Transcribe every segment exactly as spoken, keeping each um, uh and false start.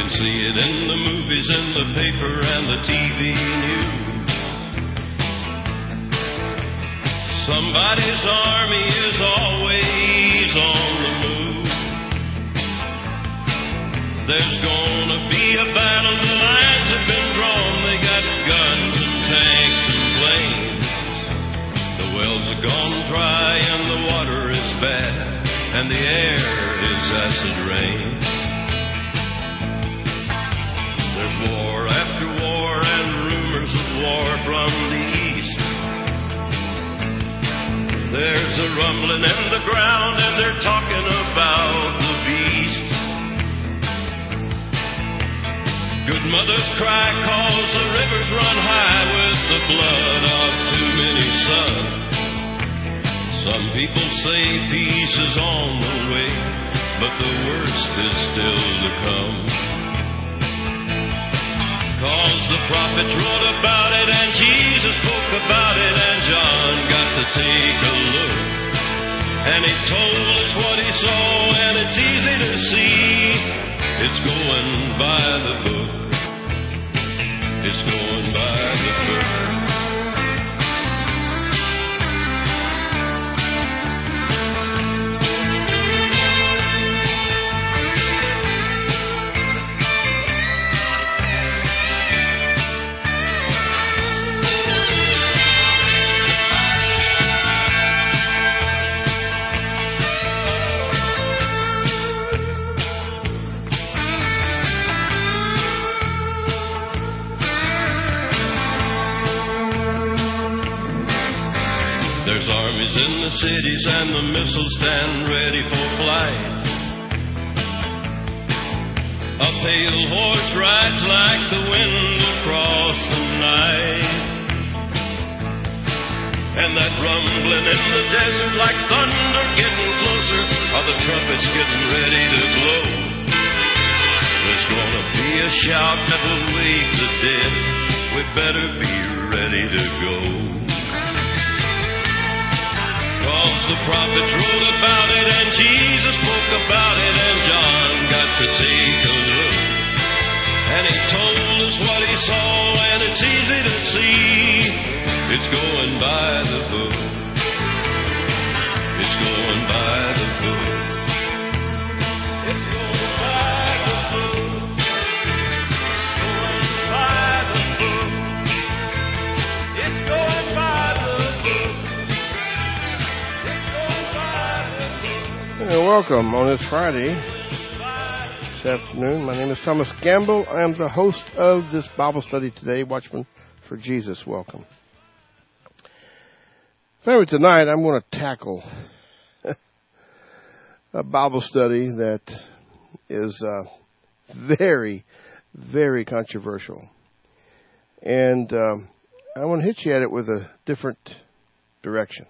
can see it in the movies, in the paper, and the T V news. Somebody's army is always on the move. There's gonna be a battle, the lines have been drawn. They got guns and tanks and planes. The wells are gone dry and the water is bad, and the air is acid rain. There's war after war and rumors of war from the east. There's a rumbling in the ground and they're talking about the beast. Good mothers cry cause the rivers run high with the blood of too many sons. Some people say peace is on the way, but the worst is still to come. Cause the prophets wrote about it and Jesus spoke about it, and John got to take a look. And he told us what he saw, and it's easy to see. It's going by the book. It's going by the book. In the cities and the missiles stand ready for flight. A pale horse rides like the wind across the night. And that rumbling in the desert like thunder getting closer, are the trumpets getting ready to blow. There's gonna be a shout that will wake the dead. We better be ready to go. Cause the prophets wrote about it and Jesus spoke about it, and John got to take a look. And he told us what he saw, and it's easy to see. It's going by the book. It's going by the book. It's going by the book. Going by the book. It's going by the book. Welcome on this Friday, this afternoon. My name is Thomas Gamble. I am the host of this Bible study today, Watchmen for Jesus. Welcome. Family, tonight I'm going to tackle a Bible study that is uh, very, very controversial. And um, I want to hit you at it with a different direction.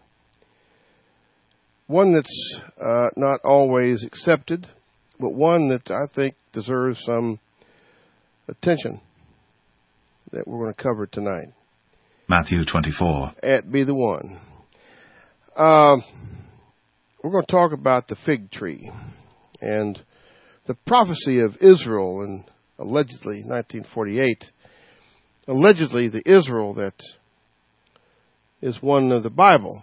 One that's uh, not always accepted, but one that I think deserves some attention that we're going to cover tonight. Matthew twenty-four. At Be the One. Uh, we're going to talk about the fig tree and the prophecy of Israel in allegedly nineteen forty-eight. Allegedly the Israel that is one of the Bible.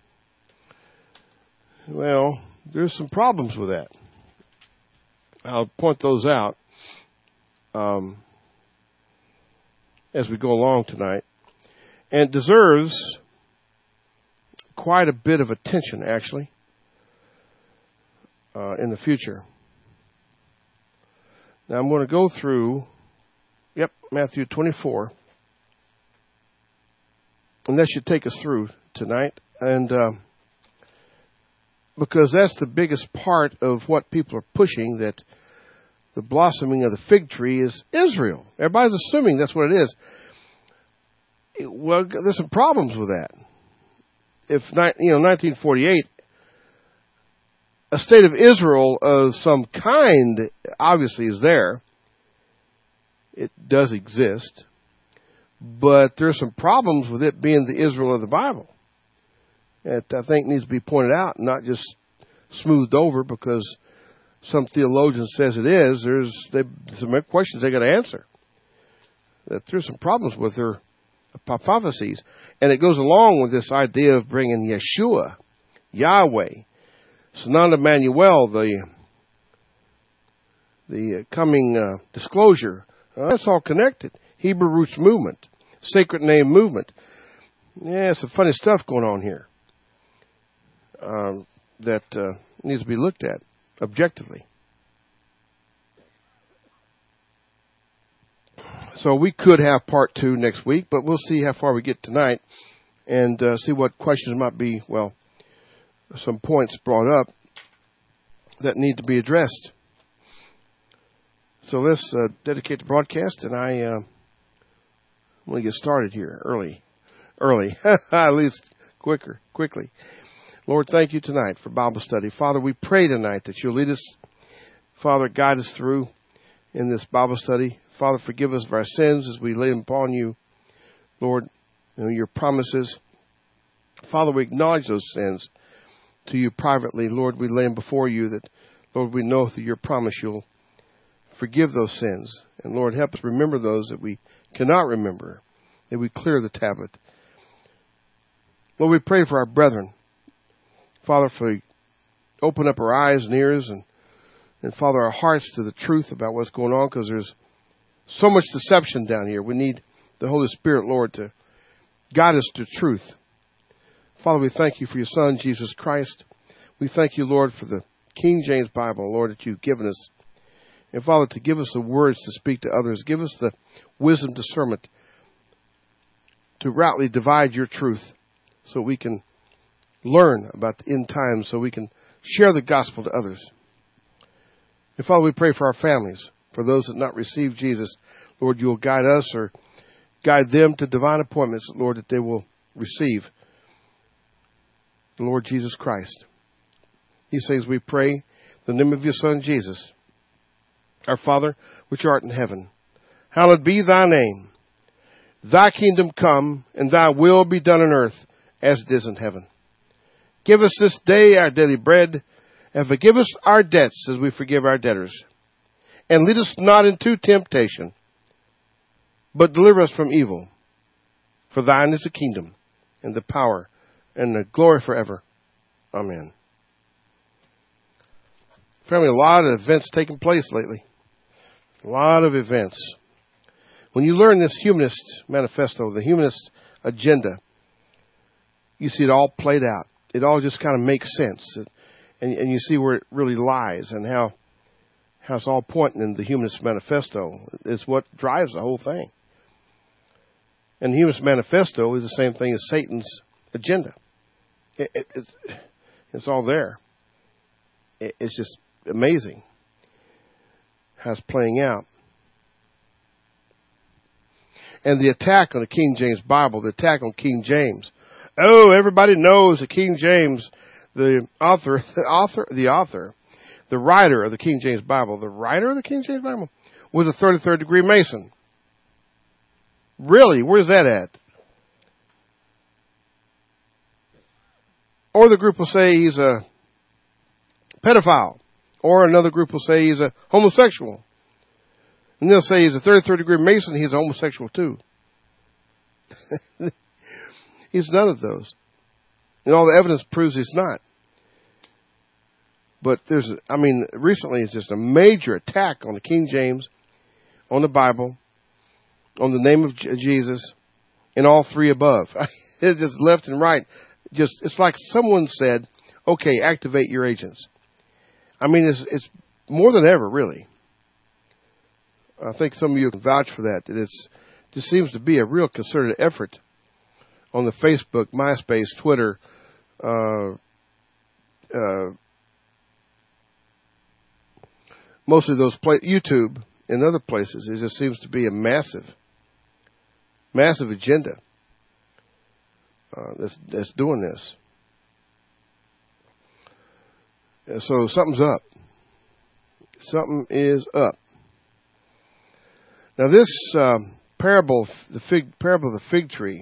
Well, there's some problems with that. I'll point those out um, as we go along tonight. And it deserves quite a bit of attention, actually, uh, in the future. Now, I'm going to go through, yep, Matthew twenty-four. And that should take us through tonight. And Uh, because that's the biggest part of what people are pushing, that the blossoming of the fig tree is Israel. Everybody's assuming that's what it is. Well, there's some problems with that. If, you know, nineteen forty-eight, a state of Israel of some kind obviously is there. It does exist. But there's some problems with it being the Israel of the Bible. It, I think, needs to be pointed out and not just smoothed over, because some theologian says it is, there's they, some questions they got to answer. That there's some problems with their prophecies, and it goes along with this idea of bringing Yeshua, Yahweh, Sanan Emmanuel, the the coming uh, disclosure. Uh, that's all connected. Hebrew roots movement, sacred name movement. Yeah, some funny stuff going on here um, that uh, needs to be looked at objectively. So we could have part two next week, but we'll see how far we get tonight and uh, see what questions might be, well, some points brought up that need to be addressed. So let's uh, dedicate the broadcast, and I uh, want to get started here early. Early, at least quicker, quickly. Lord, thank you tonight for Bible study. Father, we pray tonight that you'll lead us, Father, guide us through in this Bible study. Father, forgive us of our sins as we lay them upon you. Lord, you know, your promises. Father, we acknowledge those sins to you privately. Lord, we lay them before you that, Lord, we know through your promise you'll forgive those sins. And Lord, help us remember those that we cannot remember, that we clear the tablet. Lord, we pray for our brethren. Father, for open up our eyes and ears and, and Father, our hearts to the truth about what's going on, because there's so much deception down here. We need the Holy Spirit, Lord, to guide us to truth. Father, we thank you for your Son, Jesus Christ. We thank you, Lord, for the King James Bible, Lord, that you've given us. And Father, to give us the words to speak to others. Give us the wisdom, discernment to rightly divide your truth, so we can learn about the end times, so we can share the gospel to others. And Father, we pray for our families, for those that not receive Jesus. Lord, you will guide us or guide them to divine appointments, Lord, that they will receive the Lord Jesus Christ. These things we pray in the name of your Son, Jesus. Our Father, which art in heaven, hallowed be thy name. Thy kingdom come, and thy will be done on earth as it is in heaven. Give us this day our daily bread, and forgive us our debts as we forgive our debtors. And lead us not into temptation, but deliver us from evil. For thine is the kingdom, and the power, and the glory forever. Amen. Family, a lot of events taking place lately. A lot of events. When you learn this humanist manifesto, the humanist agenda, you see it all played out. It all just kind of makes sense. And, and you see where it really lies and how, how it's all pointing in the humanist manifesto is what drives the whole thing. And the humanist manifesto is the same thing as Satan's agenda. It, it, it's, it's all there. It, it's just amazing how it's playing out. And the attack on the King James Bible, the attack on King James. Oh, everybody knows that King James, the author, the author, the author, the writer of the King James Bible, the writer of the King James Bible was a thirty-third degree Mason. Really? Where's that at? Or the group will say he's a pedophile. Or another group will say he's a homosexual. And they'll say he's a thirty-third degree Mason, he's a homosexual too. He's none of those. And all the evidence proves he's not. But there's, I mean, recently it's just a major attack on the King James, on the Bible, on the name of Jesus, and all three above. It's just left and right. Just, it's like someone said, okay, activate your agents. I mean, it's, it's more than ever, really. I think some of you can vouch for that. That it's just seems to be a real concerted effort on the Facebook, MySpace, Twitter, uh, uh, mostly those play, YouTube and other places. It just seems to be a massive, massive agenda uh, that's that's doing this. And so something's up. Something is up. Now this um, parable, the fig parable of the fig tree,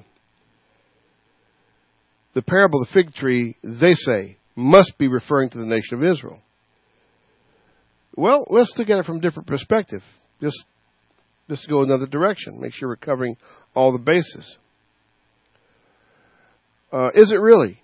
the parable of the fig tree, they say, must be referring to the nation of Israel. Well, let's look at it from a different perspective. Just, just go another direction. Make sure we're covering all the bases. Uh, is it really?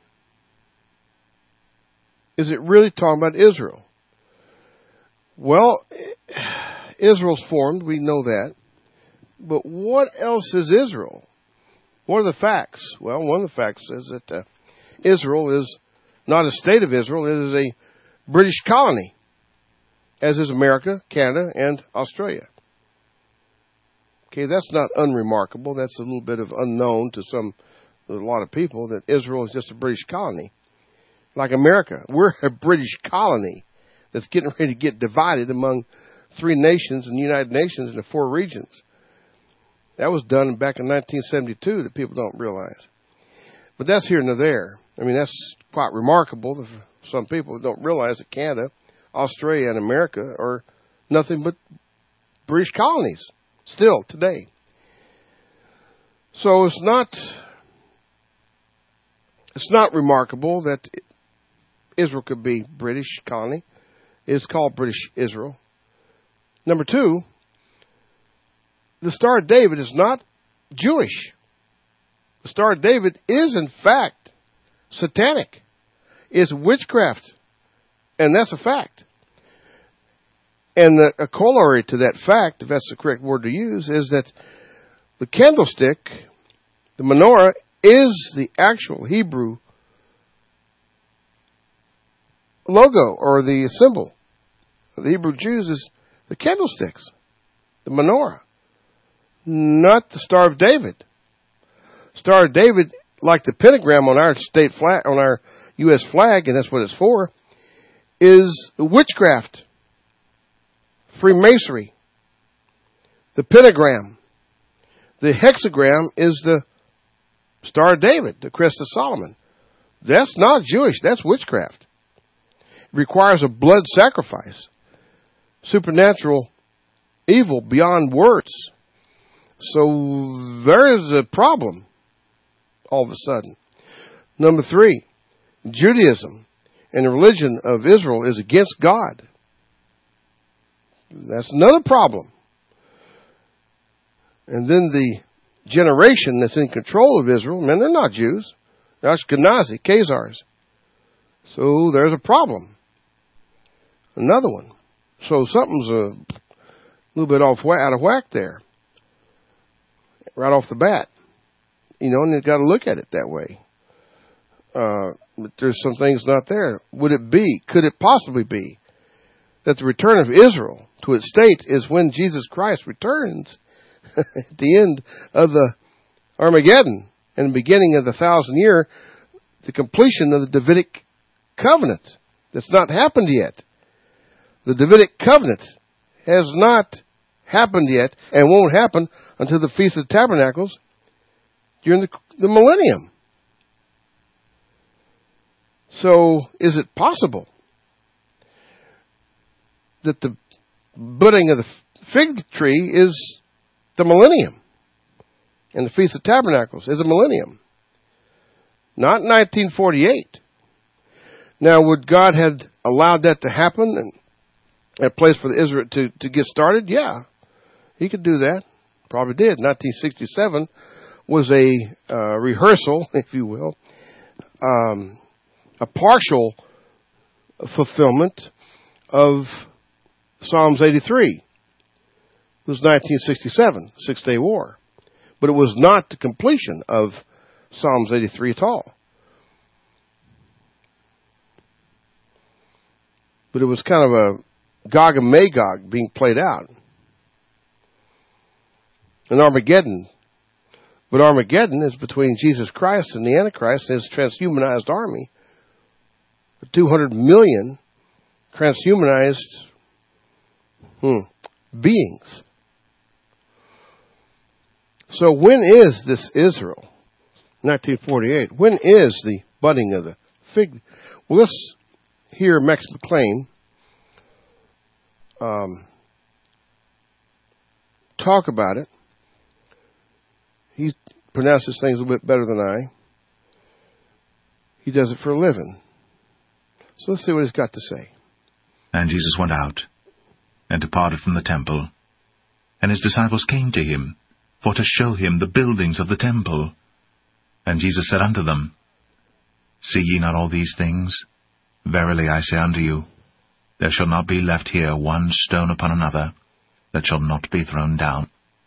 Is it really talking about Israel? Well, Israel's formed. We know that. But what else is Israel? What are the facts? Well, one of the facts is that uh, Israel is not a state of Israel. It is a British colony, as is America, Canada, and Australia. Okay, that's not unremarkable. That's a little bit of unknown to some, a lot of people, that Israel is just a British colony. Like America, we're a British colony that's getting ready to get divided among three nations in the United Nations in the four regions. That was done back in nineteen seventy-two that people don't realize. But that's here and there. I mean, that's quite remarkable for some people that don't realize that Canada, Australia, and America are nothing but British colonies still today. So it's not, it's not remarkable that Israel could be British colony. It's called British Israel. Number two, the Star of David is not Jewish. The Star of David is, in fact, satanic. It's witchcraft. And that's a fact. And the, a corollary to that fact, if that's the correct word to use, is that the candlestick, the menorah, is the actual Hebrew logo or the symbol of the Hebrew Jews is the candlesticks, the menorah, not the Star of David. Star of David, like the pentagram on our state flag, on our U S flag, and that's what it's for, is witchcraft, Freemasonry. The pentagram, the hexagram is the Star of David, the crest of Solomon. That's not Jewish. That's witchcraft. It requires a blood sacrifice, supernatural evil beyond words. So there is a problem all of a sudden. Number three, Judaism and the religion of Israel is against God. That's another problem. And then the generation that's in control of Israel, man, they're not Jews. They're Ashkenazi, Khazars. So there's a problem. Another one. So something's a little bit off out of whack there. Right off the bat. You know, and you've got to look at it that way. Uh, but there's some things not there. Would it be, could it possibly be, that the return of Israel to its state is when Jesus Christ returns at the end of the Armageddon and the beginning of the thousand year, the completion of the Davidic covenant? That's not happened yet. The Davidic covenant has not happened yet and won't happen until the Feast of Tabernacles during the, the millennium. So, is it possible that the budding of the fig tree is the millennium? And the Feast of Tabernacles is a millennium. Not nineteen forty-eight. Now, would God have allowed that to happen and a place for the Israel to, to get started? Yeah, he could do that. Probably did. nineteen sixty-seven was a uh, rehearsal, if you will, um, a partial fulfillment of Psalms eighty-three. It was nineteen sixty-seven, Six-Day War. But it was not the completion of Psalms eighty-three at all. But it was kind of a Gog and Magog being played out. And Armageddon. But Armageddon is between Jesus Christ and the Antichrist and his transhumanized army. two hundred million transhumanized hmm, beings. So when is this Israel? nineteen forty-eight. When is the budding of the fig? Well, let's hear Max McLean um, talk about it. He pronounces things a little bit better than I. He does it for a living. So let's see what he's got to say. And Jesus went out and departed from the temple. And his disciples came to him, for to show him the buildings of the temple. And Jesus said unto them, See ye not all these things? Verily I say unto you, there shall not be left here one stone upon another, that shall not be thrown down.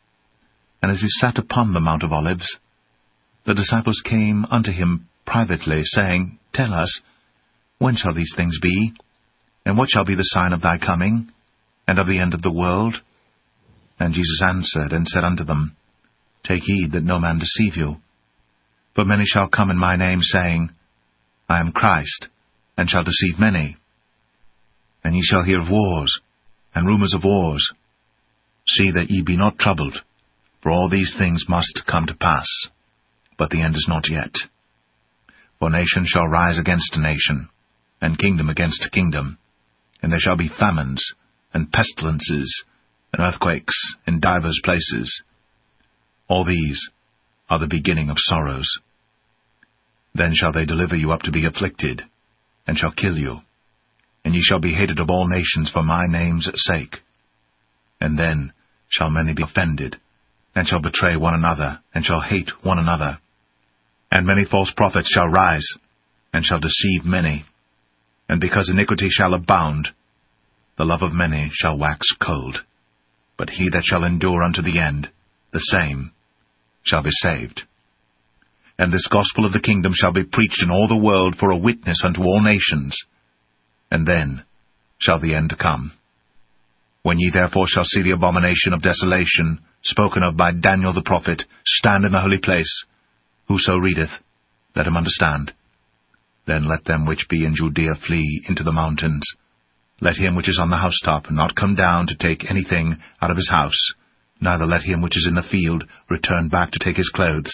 And as he sat upon the Mount of Olives, the disciples came unto him privately, saying, Tell us, when shall these things be? And what shall be the sign of thy coming, and of the end of the world? And Jesus answered and said unto them, Take heed that no man deceive you. For many shall come in my name, saying, I am Christ, and shall deceive many. And ye shall hear of wars, and rumors of wars. See that ye be not troubled, for all these things must come to pass, but the end is not yet. For nation shall rise against nation, and kingdom against kingdom, and there shall be famines, and pestilences, and earthquakes in divers places. All these are the beginning of sorrows. Then shall they deliver you up to be afflicted, and shall kill you, and ye shall be hated of all nations for my name's sake. And then shall many be offended, and shall betray one another, and shall hate one another. And many false prophets shall rise, and shall deceive many. And because iniquity shall abound, the love of many shall wax cold. But he that shall endure unto the end, the same shall be saved. And this gospel of the kingdom shall be preached in all the world for a witness unto all nations. And then shall the end come. When ye therefore shall see the abomination of desolation, spoken of by Daniel the prophet, stand in the holy place, whoso readeth, let him understand. Then let them which be in Judea flee into the mountains. Let him which is on the housetop not come down to take anything out of his house, neither let him which is in the field return back to take his clothes.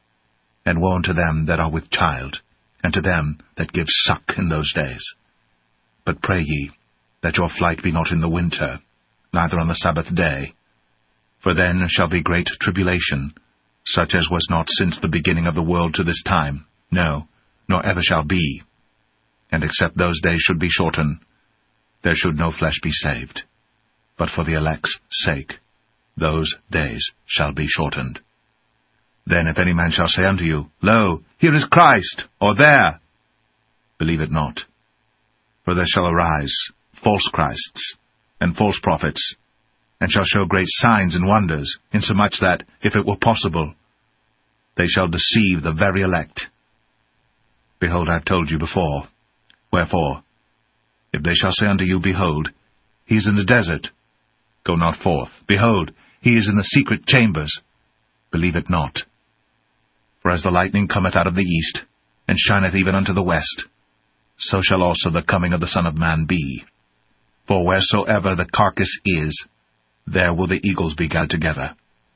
And woe unto them that are with child, and to them that give suck in those days. But pray ye, that your flight be not in the winter, neither on the Sabbath day. For then shall be great tribulation, such as was not since the beginning of the world to this time, no, nor ever shall be. And except those days should be shortened, there should no flesh be saved. But for the elect's sake, those days shall be shortened. Then if any man shall say unto you, Lo, here is Christ, or there, believe it not. For there shall arise false Christs, and false prophets, and shall show great signs and wonders, insomuch that, if it were possible, they shall deceive the very elect. Behold, I have told you before. Wherefore, if they shall say unto you, Behold, he is in the desert, go not forth. Behold, he is in the secret chambers, believe it not. For as the lightning cometh out of the east, and shineth even unto the west, so shall also the coming of the Son of Man be. For wheresoever the carcass is, there will the eagles be gathered together.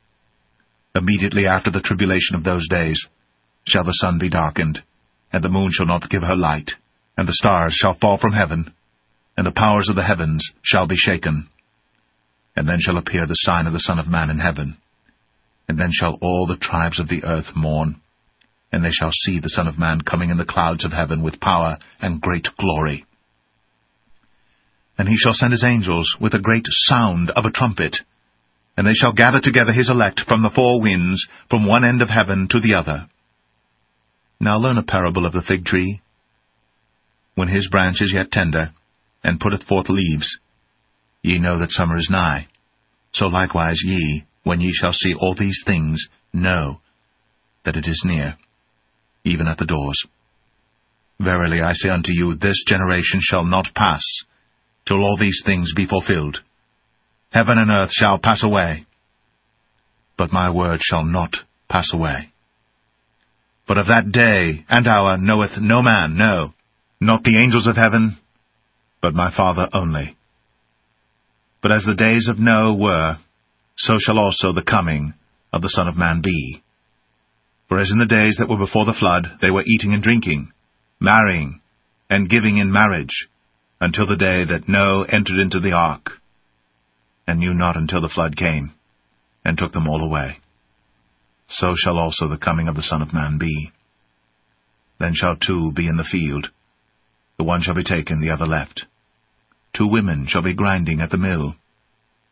Immediately after the tribulation of those days shall the sun be darkened, and the moon shall not give her light, and the stars shall fall from heaven, and the powers of the heavens shall be shaken. And then shall appear the sign of the Son of Man in heaven. And then shall all the tribes of the earth mourn, and they shall see the Son of Man coming in the clouds of heaven with power and great glory. And he shall send his angels with a great sound of a trumpet, and they shall gather together his elect from the four winds, from one end of heaven to the other. Now learn a parable of the fig tree. When his branch is yet tender, and putteth forth leaves, ye know that summer is nigh. So likewise ye, when ye shall see all these things, know that it is near, even at the doors. Verily I say unto you, this generation shall not pass, till all these things be fulfilled. Heaven and earth shall pass away, but my word shall not pass away. But of that day and hour knoweth no man, no, not the angels of heaven, but my Father only. But as the days of Noah were, so shall also the coming of the Son of Man be. For as in the days that were before the flood, they were eating and drinking, marrying, and giving in marriage, until the day that Noah entered into the ark, and knew not until the flood came, and took them all away. So shall also the coming of the Son of Man be. Then shall two be in the field, the one shall be taken, the other left. Two women shall be grinding at the mill,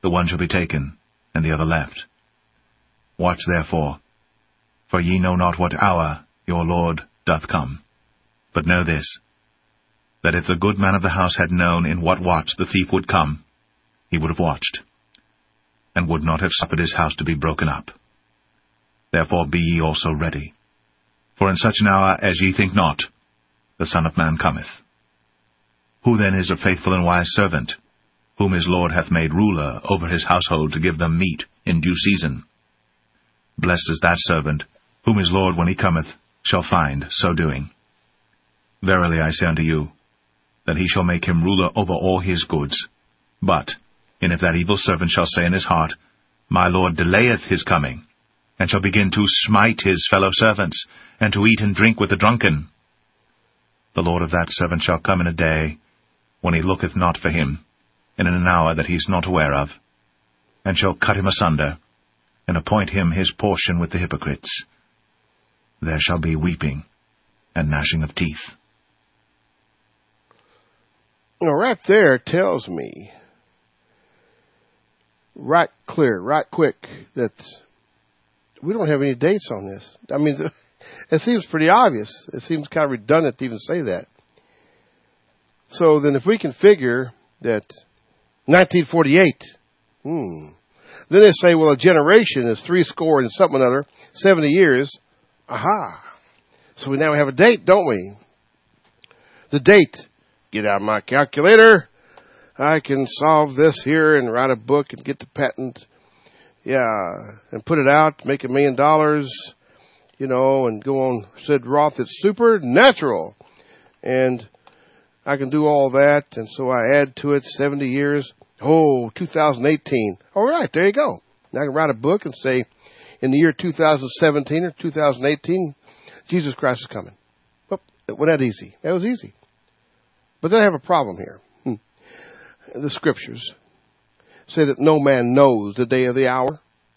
the one shall be taken, and the other left. Watch therefore, for ye know not what hour your Lord doth come. But know this, that if the good man of the house had known in what watch the thief would come, he would have watched, and would not have suffered his house to be broken up. Therefore be ye also ready, for in such an hour as ye think not, the Son of Man cometh. Who then is a faithful and wise servant, whom his Lord hath made ruler over his household to give them meat in due season? Blessed is that servant, whom his Lord, when he cometh, shall find so doing. Verily I say unto you, that he shall make him ruler over all his goods. But, and if that evil servant shall say in his heart, My Lord delayeth his coming, and shall begin to smite his fellow servants, and to eat and drink with the drunken, the Lord of that servant shall come in a day, when he looketh not for him, and in an hour that he is not aware of, and shall cut him asunder, and appoint him his portion with the hypocrites. There shall be weeping and gnashing of teeth. Now, right there tells me, right clear, right quick, that we don't have any dates on this. I mean, it seems pretty obvious. It seems kind of redundant to even say that. So then if we can figure that nineteen forty-eight, hmm, then they say, well, a generation is three score and something or other, seventy years. Aha. So we now have a date, don't we? The date. Get out my calculator. I can solve this here and write a book and get the patent. Yeah. And put it out, make a million dollars, you know, and go on. Said Roth, it's supernatural. And I can do all that. And so I add to it seventy years. Oh, two thousand eighteen. All right. There you go. Now I can write a book and say, in the year two thousand seventeen or two thousand eighteen, Jesus Christ is coming. Well, wasn't that easy? That was easy. But then I have a problem here. Hmm. The scriptures say that no man knows the day or the hour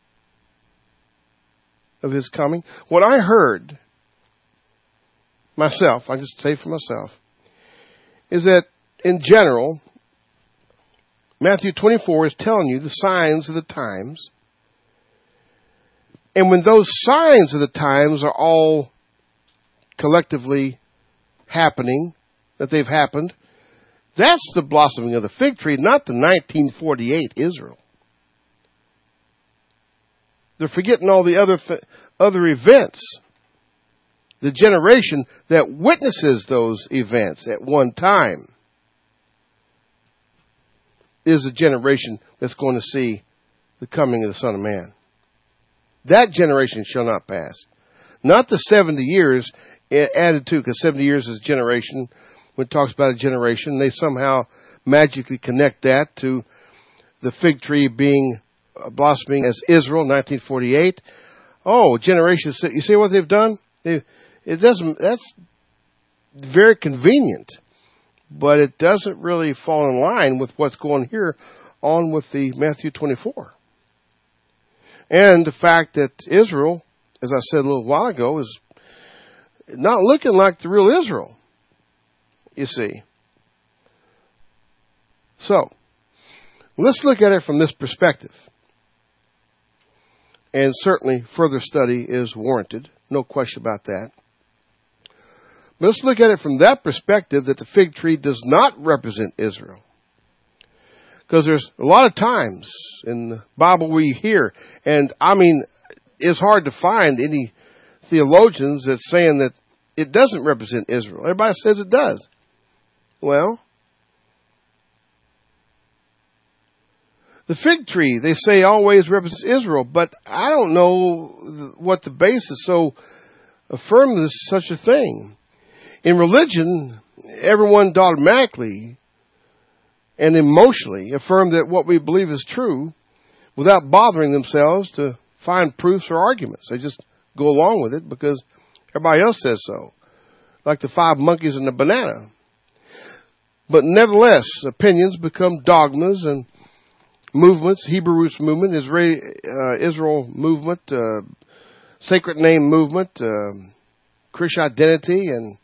of his coming. What I heard myself, I just say for myself, is that in general, Matthew twenty-four is telling you the signs of the times. And when those signs of the times are all collectively happening, that they've happened, that's the blossoming of the fig tree, not the nineteen forty-eight Israel. They're forgetting all the other other events. The generation that witnesses those events at one time is a generation that's going to see the coming of the Son of Man. That generation shall not pass. Not the seventy years added to, because seventy years is a generation. When it talks about a generation, they somehow magically connect that to the fig tree being blossoming as Israel, nineteen forty-eight. Oh, generations. You see what they've done? They, it doesn't. That's very convenient, but it doesn't really fall in line with what's going here on with the Matthew twenty-four. And the fact that Israel, as I said a little while ago, is not looking like the real Israel, you see. So, let's look at it from this perspective. And certainly further study is warranted. No question about that. But let's look at it from that perspective, that the fig tree does not represent Israel. Because there's a lot of times in the Bible we hear, and I mean, it's hard to find any theologians that's saying that it doesn't represent Israel. Everybody says it does. Well, the fig tree, they say, always represents Israel, but I don't know what the basis so affirms such a thing. In religion, everyone dogmatically and emotionally affirm that what we believe is true without bothering themselves to find proofs or arguments. They just go along with it because everybody else says so. Like the five monkeys and the banana. But nevertheless, opinions become dogmas and movements. Hebrew Roots movement, Israel, uh, Israel movement, uh, Sacred Name movement, uh, Christian identity, and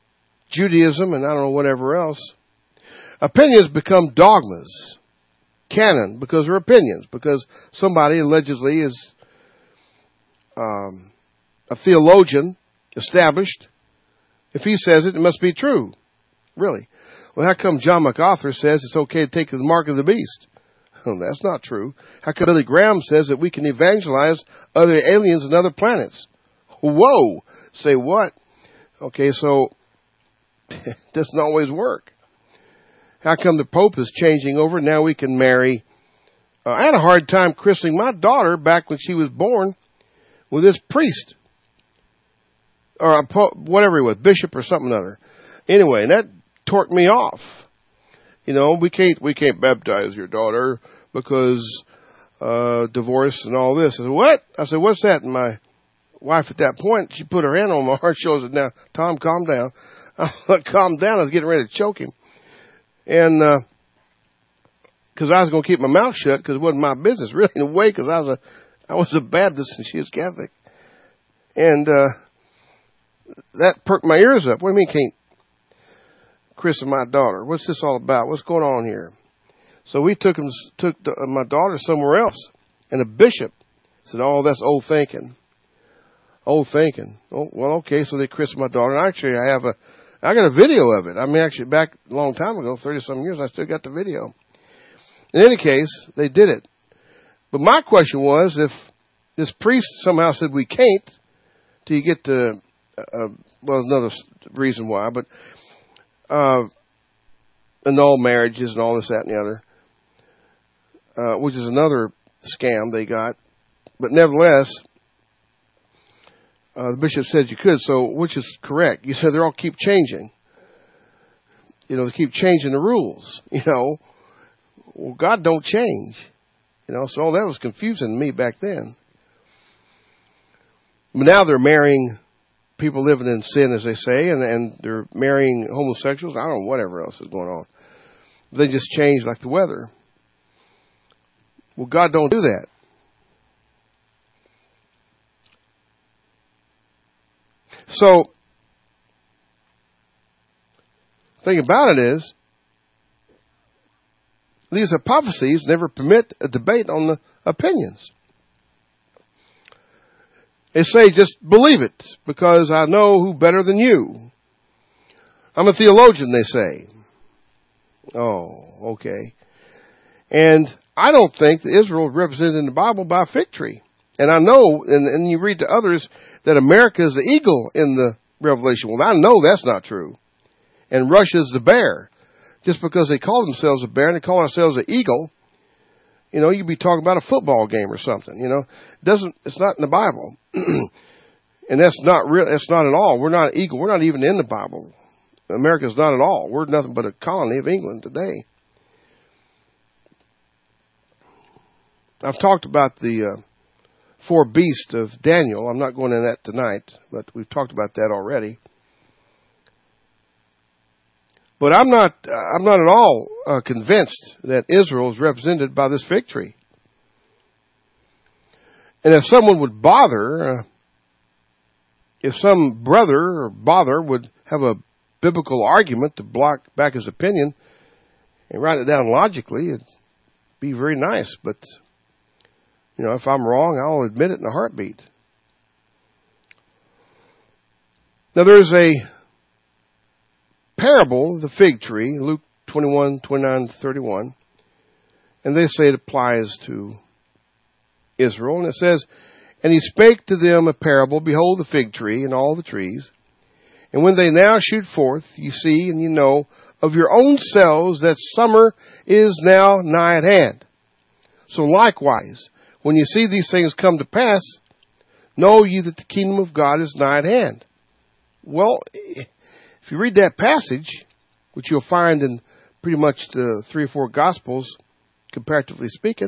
Judaism, and I don't know whatever else. Opinions become dogmas. canon because they're opinions, because somebody allegedly is um, a theologian established. If he says it, it must be true. Really. Well, how come John MacArthur says it's okay to take the mark of the beast? Well, that's not true. How come Billy Graham says that we can evangelize other aliens and other planets? Whoa! Say what? Okay, so it doesn't always work. How come the Pope is changing over? Now we can marry. Uh, I had a hard time christening my daughter back when she was born with this priest. Or a po- whatever he was, bishop or something or other. Anyway, and that torqued me off. You know, we can't we can't baptize your daughter because uh, divorce and all this. I said, what? I said, what's that? And my wife at that point, she put her hand on my heart, shows it now. Tom, calm down. I calmed down. I was getting ready to choke him. And because uh, I was going to keep my mouth shut because it wasn't my business, really, in a way, because I was a, I was a Baptist and she was Catholic. And uh, that perked my ears up. What do you mean can't christen my daughter? What's this all about? What's going on here? So we took him, took the, uh, my daughter somewhere else, and a bishop said, "Oh, that's old thinking." Old thinking. Oh, well, okay. So they christened my daughter. And actually, I have a, I got a video of it. I mean, actually, back a long time ago, thirty some years, I still got the video. In any case, they did it. But my question was, if this priest somehow said we can't, till you get to, uh, well, another reason why, but uh, annul marriages and all this, that, and the other. Uh, which is another scam they got. But nevertheless, uh, the bishop said you could, so which is correct? You said they all keep changing. You know, they keep changing the rules, you know. Well, God don't change. You know, so all that was confusing to me back then. But now they're marrying people living in sin, as they say, and, and they're marrying homosexuals. I don't know, whatever else is going on. They just change like the weather. Well, God don't do that. So, the thing about it is, these hypotheses never permit a debate on the opinions. They say, just believe it, because I know who better than you. I'm a theologian, they say. Oh, okay. And I don't think that Israel is represented in the Bible by a fig tree. And I know, and, and you read to others, that America is the eagle in the Revelation. Well, I know that's not true. And Russia is the bear. Just because they call themselves a bear and they call ourselves an eagle, you know, you'd be talking about a football game or something, you know. It doesn't, it's not in the Bible. And that's not real, that's not at all. We're not an eagle. We're not even in the Bible. America's not at all. We're nothing but a colony of England today. I've talked about the uh, four beasts of Daniel. I'm not going into that tonight, but we've talked about that already. But I'm not, I'm not at all uh, convinced that Israel is represented by this fig tree. And if someone would bother, uh, if some brother or bother would have a biblical argument to block back his opinion and write it down logically, it'd be very nice. But, you know, if I'm wrong, I'll admit it in a heartbeat. Now, there's a parable, the fig tree, Luke twenty-one, twenty-nine, thirty-one, and they say it applies to Israel. And it says, "And he spake to them a parable, behold the fig tree and all the trees. And when they now shoot forth, you see and you know of your own selves that summer is now nigh at hand. So likewise, when you see these things come to pass, know ye that the kingdom of God is nigh at hand." Well, if you read that passage, which you'll find in pretty much the three or four Gospels, comparatively speaking,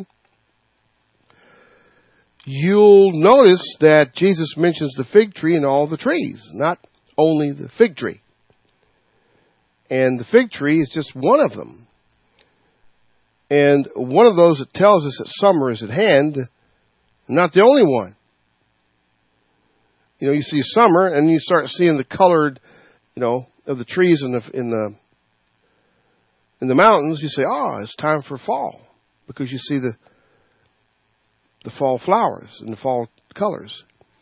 you'll notice that Jesus mentions the fig tree and all the trees, not only the fig tree. And the fig tree is just one of them. And one of those that tells us that summer is at hand, not the only one. You know, you see summer and you start seeing the colored, you know, of the trees in the in the in the mountains. You say, "Oh, it's time for fall." because you see the the fall flowers and the fall colors.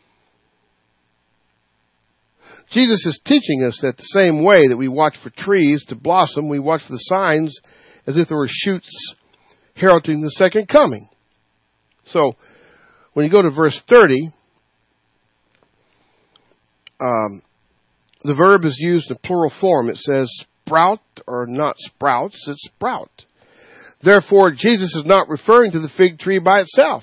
Jesus is teaching us that the same way that we watch for trees to blossom, we watch for the signs as if there were shoots heralding the second coming. So, when you go to verse thirty, um, the verb is used in plural form. It says sprout, or not sprouts, it's sprout. Therefore, Jesus is not referring to the fig tree by itself,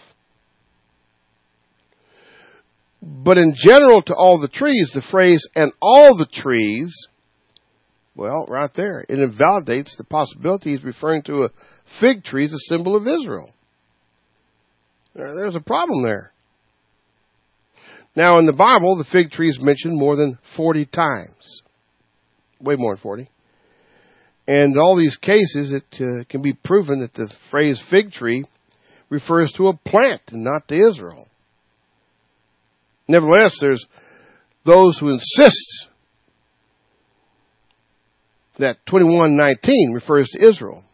but in general to all the trees. The phrase, and all the trees, well, right there, it invalidates the possibility he's referring to a fig tree as a symbol of Israel. There's a problem there. Now, in the Bible, the fig tree is mentioned more than forty times. Way more than forty. And in all these cases, it uh, can be proven that the phrase fig tree refers to a plant and not to Israel. Nevertheless, there's those who insist that twenty-one nineteen refers to Israel.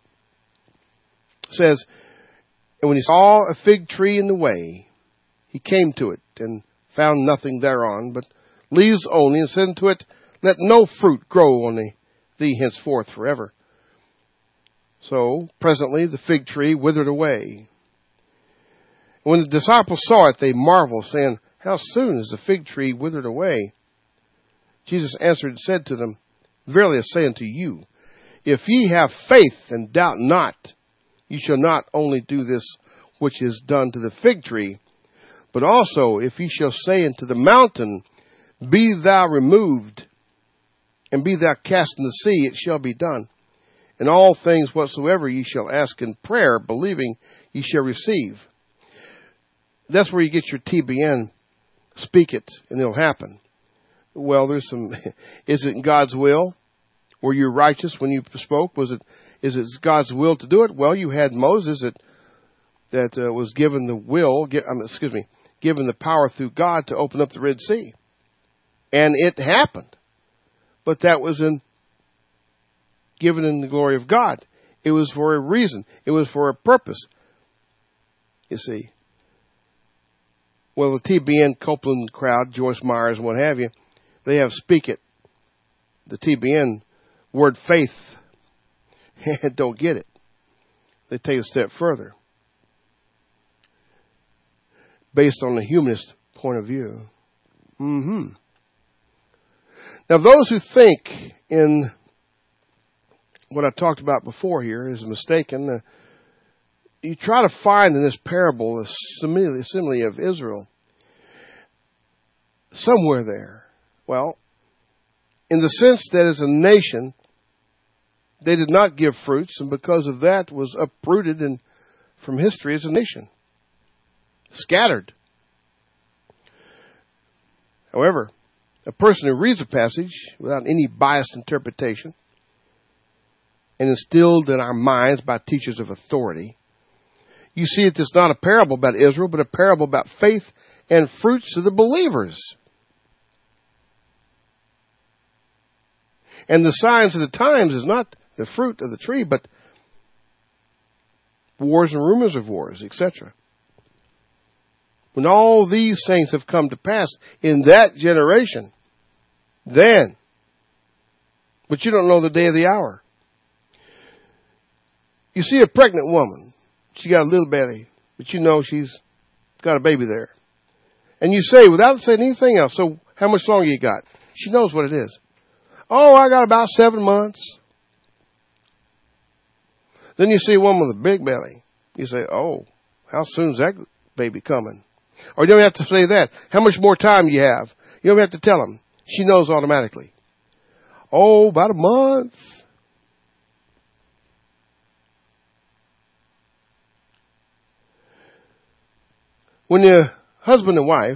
It says, and when he saw a fig tree in the way, he came to it and found nothing thereon, but leaves only, and said unto it, let no fruit grow on thee, thee henceforth forever. So, presently, the fig tree withered away. When the disciples saw it, they marveled, saying, how soon is the fig tree withered away? Jesus answered and said to them, verily I say unto you, if ye have faith and doubt not, you shall not only do this which is done to the fig tree, but also if ye shall say unto the mountain, be thou removed, and be thou cast in the sea, it shall be done. And all things whatsoever ye shall ask in prayer, believing, ye shall receive. That's where you get your T B N. Speak it, and it'll happen. Well, there's some, is it in God's will? Were you righteous when you spoke? Was it, is it God's will to do it? Well, you had Moses that, that uh, was given the will, get, um, excuse me, given the power through God to open up the Red Sea. And it happened. But that was in, given in the glory of God. It was for a reason. It was for a purpose. You see. Well, the T B N Copeland crowd, Joyce Myers and what have you, they have speak it. The T B N word faith. Don't get it. They take a step further. Based on the humanist point of view. Mm-hmm. Now, those who think in what I talked about before here is mistaken. Uh, you try to find in this parable the simile, simile of Israel somewhere there. Well, in the sense that as a nation, they did not give fruits, and because of that was uprooted and from history as a nation. Scattered. However, a person who reads a passage without any biased interpretation and instilled in our minds by teachers of authority, you see that it's not a parable about Israel, but a parable about faith and fruits of the believers. And the signs of the times is not the fruit of the tree, but wars and rumors of wars, et cetera. When all these things have come to pass in that generation, then, but you don't know the day or the hour. You see a pregnant woman. She got a little belly, but you know she's got a baby there. And you say, without saying anything else, so how much longer you got? She knows what it is. Oh, I got about seven months. Then you see a woman with a big belly. You say, oh, how soon is that baby coming? Or you don't have to say that. How much more time do you have? You don't have to tell them. She knows automatically. Oh, about a month. When your husband and wife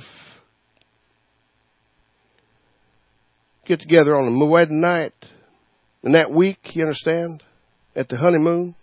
get together on a wedding night, and that week, you understand, at the honeymoon,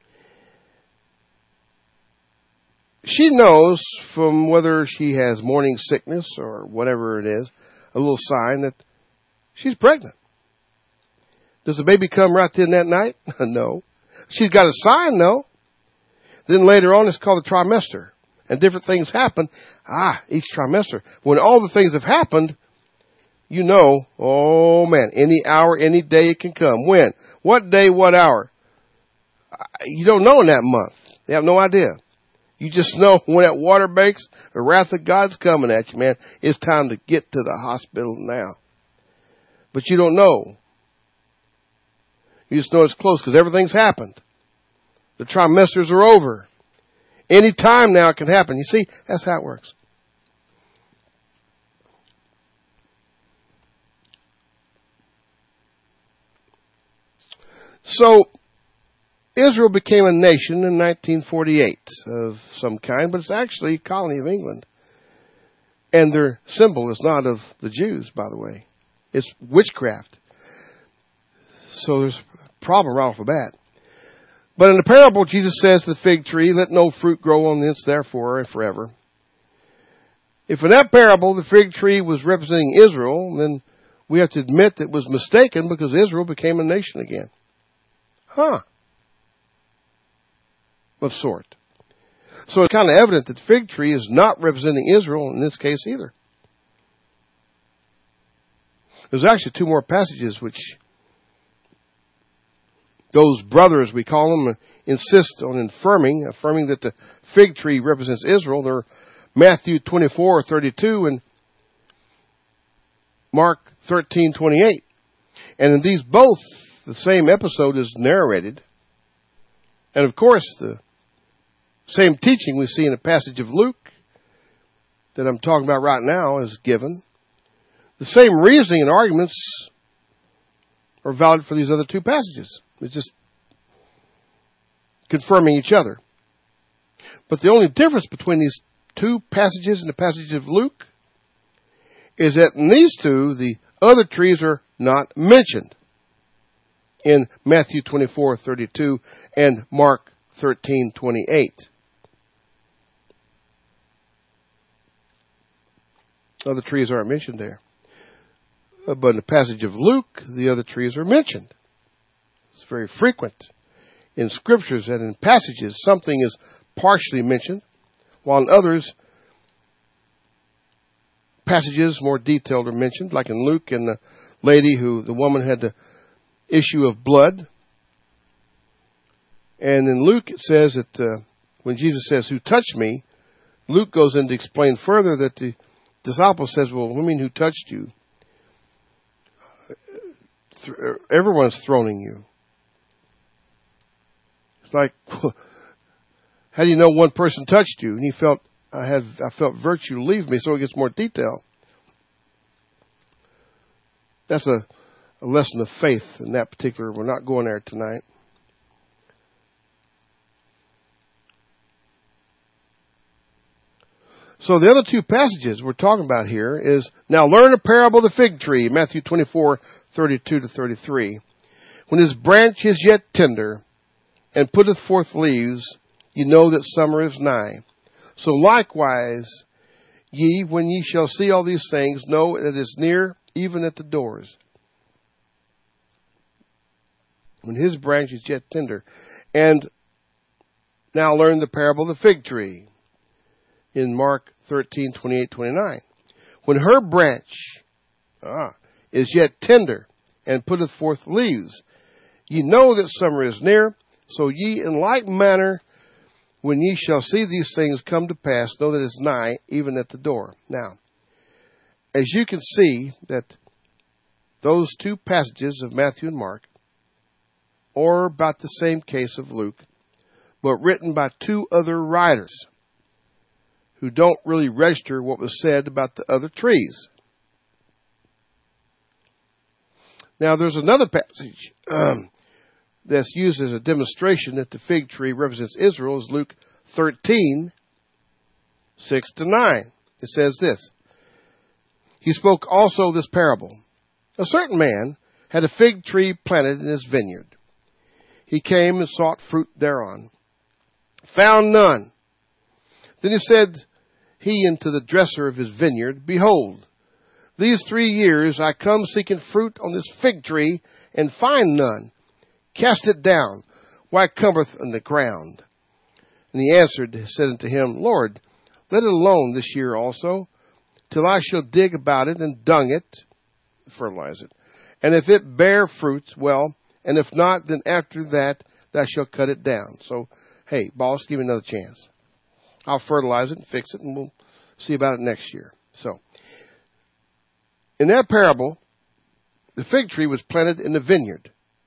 she knows from whether she has morning sickness or whatever it is, a little sign that she's pregnant. Does the baby come right then that night? No. She's got a sign, though. Then later on, it's called the trimester. And different things happen. Ah, each trimester. When all the things have happened, you know, oh man, any hour, any day it can come. When? What day, what hour? You don't know in that month. You have no idea. You just know when that water breaks, the wrath of God's coming at you, man. It's time to get to the hospital now. But you don't know. You just know it's close because everything's happened. The trimesters are over. Any time now it can happen. You see, that's how it works. So, Israel became a nation in nineteen forty-eight of some kind, but it's actually a colony of England. And their symbol is not of the Jews, by the way. It's witchcraft. So there's a problem right off the bat. But in the parable, Jesus says to the fig tree, let no fruit grow on this, therefore, and forever. If in that parable the fig tree was representing Israel, then we have to admit that it was mistaken because Israel became a nation again. Huh. Of sort. So it's kind of evident that the fig tree is not representing Israel in this case either. There's actually two more passages which those brothers, we call them, insist on affirming, affirming that the fig tree represents Israel. They're Matthew twenty-four thirty-two and Mark thirteen twenty-eight. And in these both, the same episode is narrated. And of course, the same teaching we see in a passage of Luke that I'm talking about right now is given. The same reasoning and arguments are valid for these other two passages. It's just confirming each other. But the only difference between these two passages and the passage of Luke is that in these two, the other trees are not mentioned in Matthew twenty-four thirty-two and Mark thirteen twenty-eight. Other trees aren't mentioned there. But in the passage of Luke, the other trees are mentioned. It's very frequent in scriptures and in passages. Something is partially mentioned, while in others, passages more detailed are mentioned, like in Luke and the lady who, the woman had the issue of blood. And in Luke it says that uh, when Jesus says, who touched me, Luke goes in to explain further that the disciple says, well, what do you mean who touched you? Everyone's throning you. It's like, how do you know one person touched you? And he felt, I had, I felt virtue leave me, so it gets more detail. That's a, a lesson of faith in that particular, we're not going there tonight. So the other two passages we're talking about here is, now learn a parable of the fig tree, Matthew twenty-four thirty-two to thirty-three. When his branch is yet tender, and putteth forth leaves, ye know that summer is nigh. So likewise, ye, when ye shall see all these things, know that it is near, even at the doors. When his branch is yet tender. And now learn the parable of the fig tree in Mark thirteen twenty-eight twenty-nine. When her branch ah, is yet tender, and putteth forth leaves, ye know that summer is near. So ye in like manner, when ye shall see these things come to pass, know that it is nigh, even at the door. Now, as you can see that those two passages of Matthew and Mark are about the same case of Luke, but written by two other writers who don't really register what was said about the other trees. Now, there's another passage um, that's used as a demonstration that the fig tree represents Israel, is Luke thirteen, six to nine. It says this, he spoke also this parable. A certain man had a fig tree planted in his vineyard. He came and sought fruit thereon, found none. Then he said he unto the dresser of his vineyard, behold, these three years I come seeking fruit on this fig tree, and find none. Cast it down, why it cometh on the ground. And he answered, said unto him, Lord, let it alone this year also, till I shall dig about it and dung it, fertilize it. And if it bear fruit, well, and if not, then after that thou shalt cut it down. So, hey, boss, give me another chance. I'll fertilize it and fix it, and we'll see about it next year. So, in that parable, the fig tree was planted in the vineyard.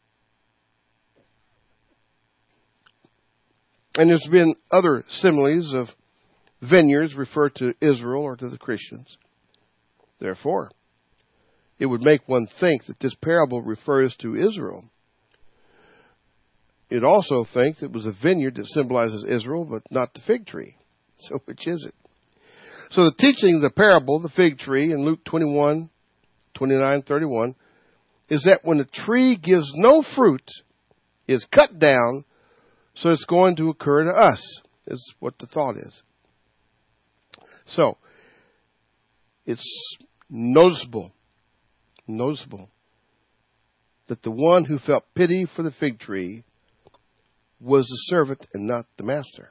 And there's been other similes of vineyards refer to Israel or to the Christians. Therefore, it would make one think that this parable refers to Israel. You'd also think that it was a vineyard that symbolizes Israel, but not the fig tree. So which is it? So the teaching of the parable, the fig tree, in Luke twenty-one, twenty-nine, thirty-one, is that when a tree gives no fruit, is cut down, so it's going to occur to us, is what the thought is. So, it's noticeable, noticeable, that the one who felt pity for the fig tree was the servant and not the master.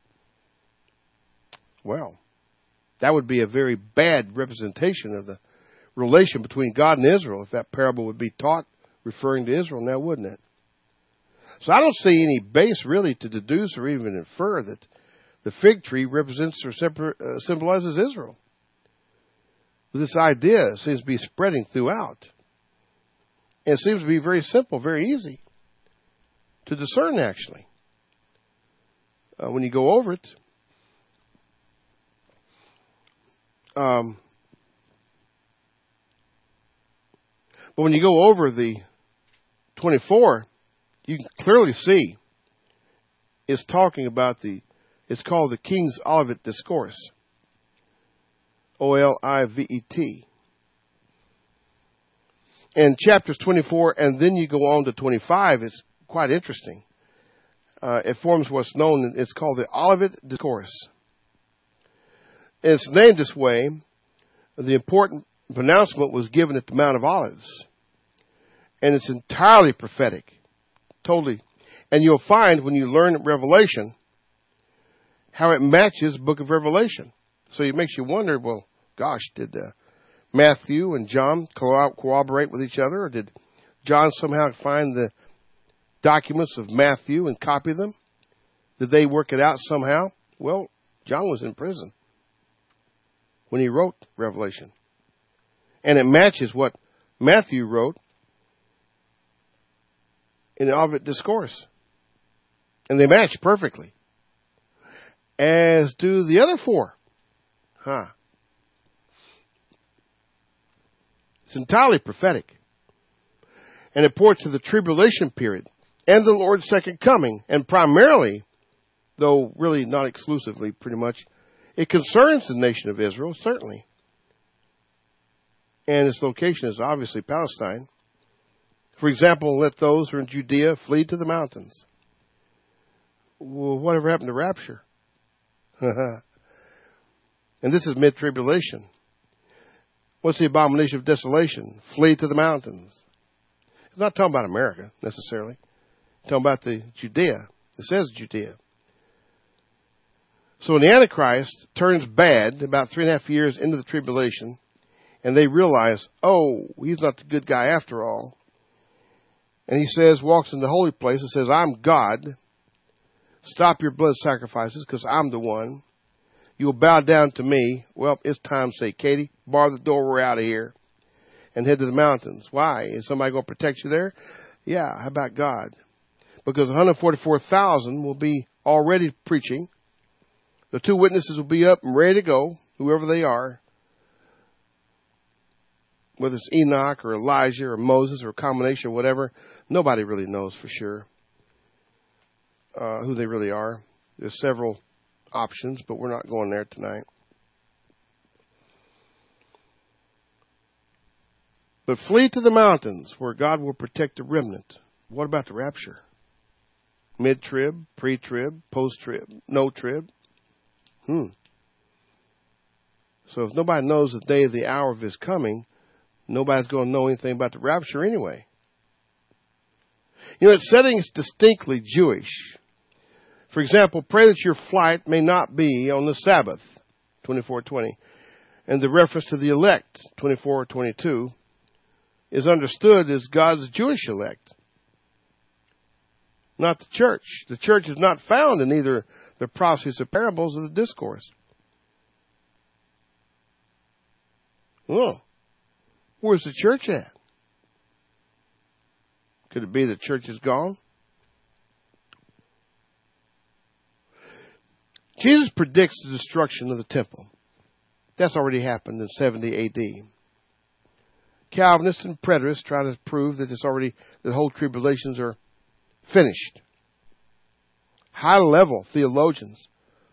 Well, that would be a very bad representation of the relation between God and Israel if that parable would be taught referring to Israel now, wouldn't it? So I don't see any base really to deduce or even infer that the fig tree represents or uh, symbolizes Israel. But this idea seems to be spreading throughout. And it seems to be very simple, very easy to discern, actually. Uh, when you go over it, um, but when you go over the twenty-four, you can clearly see it's talking about the, it's called the King's Olivet Discourse. O L I V E T. And chapters twenty-four, and then you go on to twenty-five, it's quite interesting. Uh, it forms what's known, it's called the Olivet Discourse. It's named this way. The important pronouncement was given at the Mount of Olives. And it's entirely prophetic. Totally. And you'll find when you learn Revelation how it matches the book of Revelation. So it makes you wonder, well, gosh, did uh, Matthew and John co- cooperate with each other? Or did John somehow find the documents of Matthew and copy them? Did they work it out somehow? Well, John was in prison when he wrote Revelation. And it matches what Matthew wrote in the Olivet Discourse. And they match perfectly. As do the other four. Huh. It's entirely prophetic. And it points to the tribulation period and the Lord's second coming. And primarily, though really not exclusively, pretty much, it concerns the nation of Israel, certainly. And its location is obviously Palestine. For example, let those who are in Judea flee to the mountains. Well, whatever happened to rapture? And this is mid-tribulation. What's the abomination of desolation? Flee to the mountains. It's not talking about America, necessarily. It's talking about the Judea. It says Judea. So when the Antichrist turns bad about three and a half years into the tribulation, and they realize, oh, he's not the good guy after all, and he says, walks in the holy place and says, I'm God. Stop your blood sacrifices because I'm the one. You'll bow down to me. Well, it's time to say, Katie, bar the door, we're out of here. And head to the mountains. Why? Is somebody going to protect you there? Yeah, how about God? Because one hundred forty-four thousand will be already preaching. The two witnesses will be up and ready to go, whoever they are. Whether it's Enoch or Elijah or Moses or a combination or whatever, nobody really knows for sure uh, who they really are. There's several options, but we're not going there tonight. But flee to the mountains where God will protect the remnant. What about the rapture? Mid-trib, pre-trib, post-trib, no-trib? Hmm. So if nobody knows the day of the hour of his coming, nobody's going to know anything about the rapture anyway. You know, its setting is distinctly Jewish. For example, pray that your flight may not be on the Sabbath, twenty-four twenty. And the reference to the elect, twenty-four twenty-two, is understood as God's Jewish elect, not the church. The church is not found in either the prophecies or parables of the discourse. Well, where's the church at? Could it be the church is gone? Jesus predicts the destruction of the temple. That's already happened in seventy A D. Calvinists and preterists try to prove that it's already, the whole tribulations are finished. High-level theologians.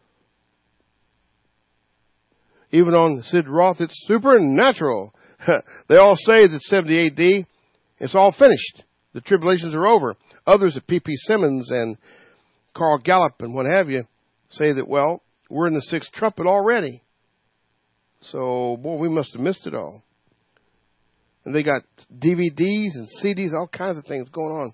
Even on Sid Roth, it's supernatural. They all say that seventy A D, it's all finished. The tribulations are over. Others at P P Simmons and Carl Gallup and what have you say that, well, we're in the sixth trumpet already. So, boy, we must have missed it all. And they got D V Ds and C Ds, all kinds of things going on.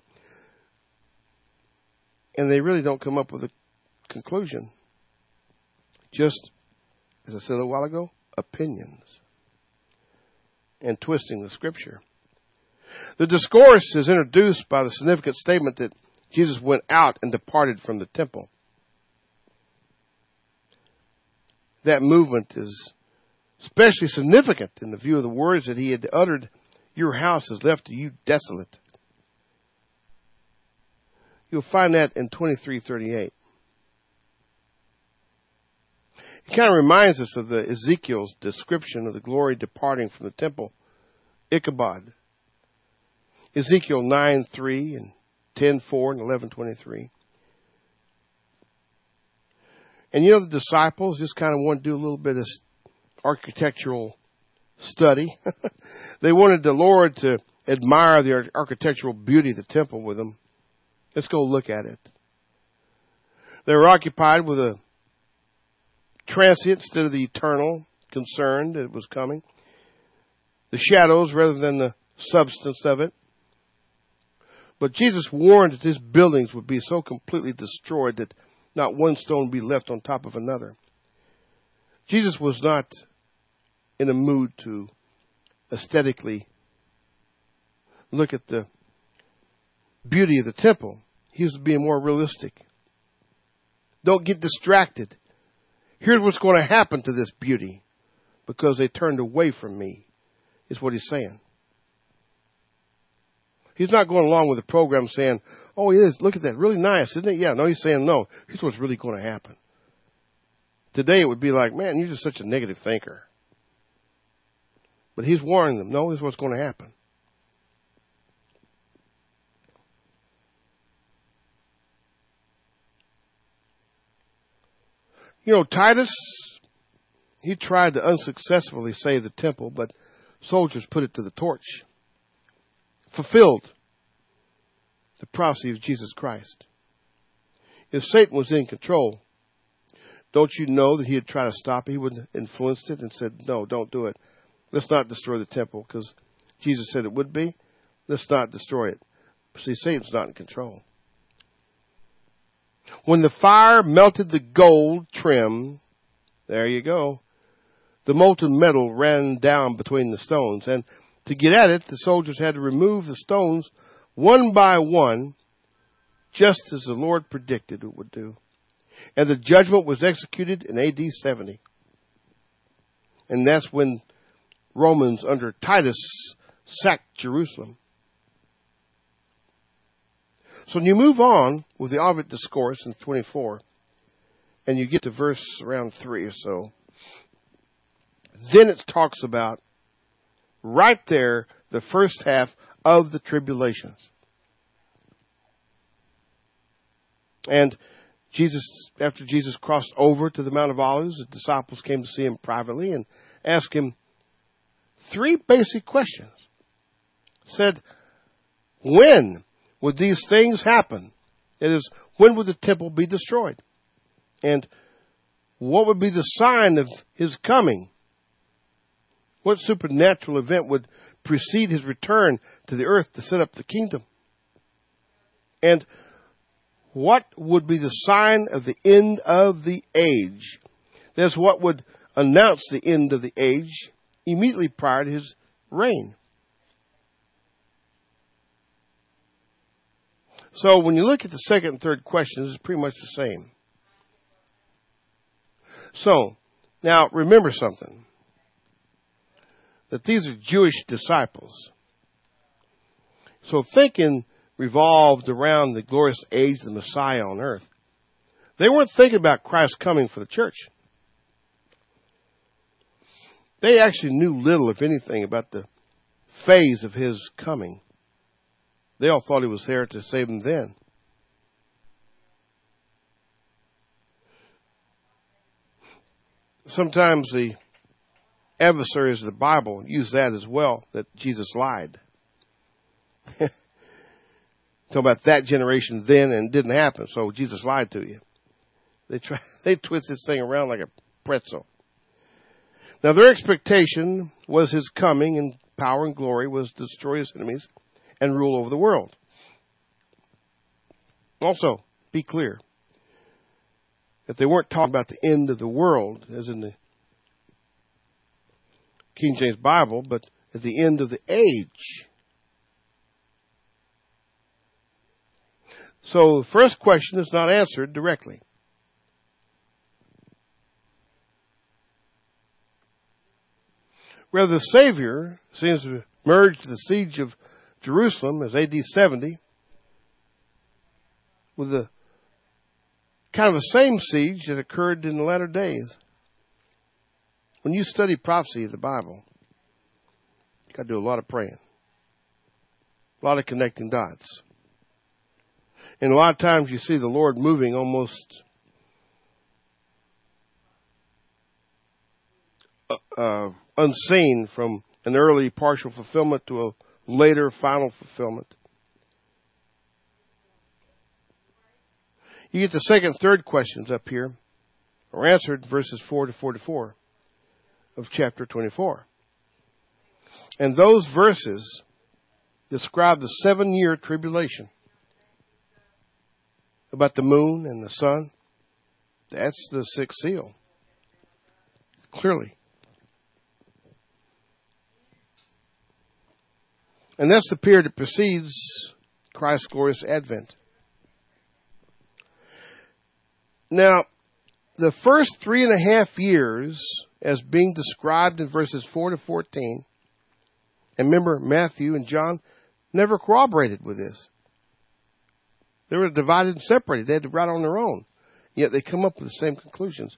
And they really don't come up with a conclusion. Just, as I said a while ago, opinions. And twisting the scripture. The discourse is introduced by the significant statement that Jesus went out and departed from the temple. That movement is especially significant in the view of the words that he had uttered, "Your house is left to you desolate." You'll find that in twenty-three thirty-eight. It kind of reminds us of the Ezekiel's description of the glory departing from the temple, Ichabod. Ezekiel nine three and ten four and eleven twenty-three. And you know, the disciples just kind of want to do a little bit of architectural study. They wanted the Lord to admire the architectural beauty of the temple with them. Let's go look at it. They were occupied with a transient instead of the eternal concern that it was coming. The shadows rather than the substance of it. But Jesus warned that his buildings would be so completely destroyed that not one stone would be left on top of another. Jesus was not in a mood to aesthetically look at the beauty of the temple. He was being more realistic. Don't get distracted. Here's what's going to happen to this beauty because they turned away from me, is what he's saying. He's not going along with the program saying, oh, it is, look at that, really nice, isn't it? Yeah, no, he's saying, no, here's what's really going to happen. Today it would be like, man, you're just such a negative thinker. But he's warning them, no, this is what's going to happen. You know, Titus, he tried to unsuccessfully save the temple, but soldiers put it to the torch. Fulfilled the prophecy of Jesus Christ. If Satan was in control, don't you know that he had tried to stop it? He would have influenced it and said, no, don't do it. Let's not destroy the temple because Jesus said it would be. Let's not destroy it. See, Satan's not in control. When the fire melted the gold trim, there you go, the molten metal ran down between the stones. And to get at it, the soldiers had to remove the stones one by one, just as the Lord predicted it would do. And the judgment was executed in A D seventy. And that's when Romans under Titus sacked Jerusalem. So when you move on with the Olivet Discourse in twenty-four, and you get to verse around three or so, then it talks about right there the first half of the tribulations. And Jesus, after Jesus crossed over to the Mount of Olives, the disciples came to see him privately and asked him three basic questions. Said, when would these things happen? That is, when would the temple be destroyed? And what would be the sign of his coming? What supernatural event would precede his return to the earth to set up the kingdom? And what would be the sign of the end of the age. That's what would announce the end of the age immediately prior to his reign. So when you look at the second and third questions, it's pretty much the same. So, now remember something. That these are Jewish disciples. So thinking revolved around the glorious age of the Messiah on earth. They weren't thinking about Christ coming for the church. They actually knew little, if anything, about the phase of his coming. They all thought he was there to save them then. Sometimes the adversaries of the Bible use that as well, that Jesus lied. Talk about that generation then and it didn't happen, so Jesus lied to you. They try, they twist this thing around like a pretzel. Now their expectation was his coming in power and glory was to destroy his enemies and rule over the world. Also, be clear that they weren't talking about the end of the world, as in the King James Bible, but at the end of the age. So the first question is not answered directly. Rather, the Savior seems to merge the siege of Jerusalem as A D seventy with the kind of the same siege that occurred in the latter days. When you study prophecy of the Bible, you've got to do a lot of praying, a lot of connecting dots. And a lot of times you see the Lord moving almost uh, unseen from an early partial fulfillment to a later final fulfillment. You get the second and third questions up here are answered verses four to forty-four of chapter twenty-four. And those verses describe the seven-year tribulation about the moon and the sun. That's the sixth seal. Clearly. And that's the period that precedes Christ's glorious advent. Now, the first three and a half years, as being described in verses four to fourteen, and remember, Matthew and John never corroborated with this. They were divided and separated. They had to write on their own. Yet they come up with the same conclusions.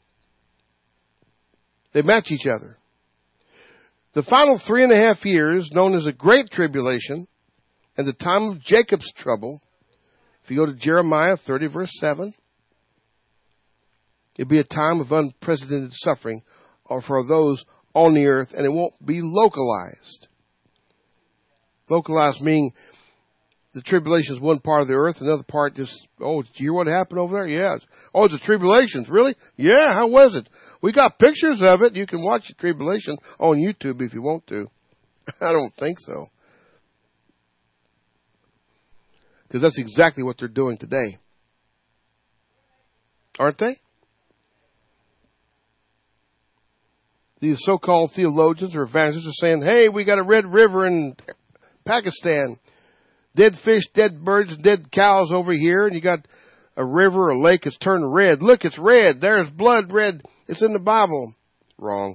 They match each other. The final three and a half years, known as the Great Tribulation, and the time of Jacob's trouble, if you go to Jeremiah thirty, verse seven, it'll be a time of unprecedented suffering for those on the earth, and it won't be localized. Localized meaning the tribulation is one part of the earth, another part just, oh, do you hear what happened over there? Yeah. Oh, it's the tribulations. Really? Yeah, how was it? We got pictures of it. You can watch the tribulation on YouTube if you want to. I don't think so. Because that's exactly what they're doing today. Aren't they? These so-called theologians or evangelists are saying, hey, we got a red river in Pakistan. Dead fish, dead birds, dead cows over here, and you got a river, a lake that's turned red. Look, it's red. There's blood red. It's in the Bible. Wrong.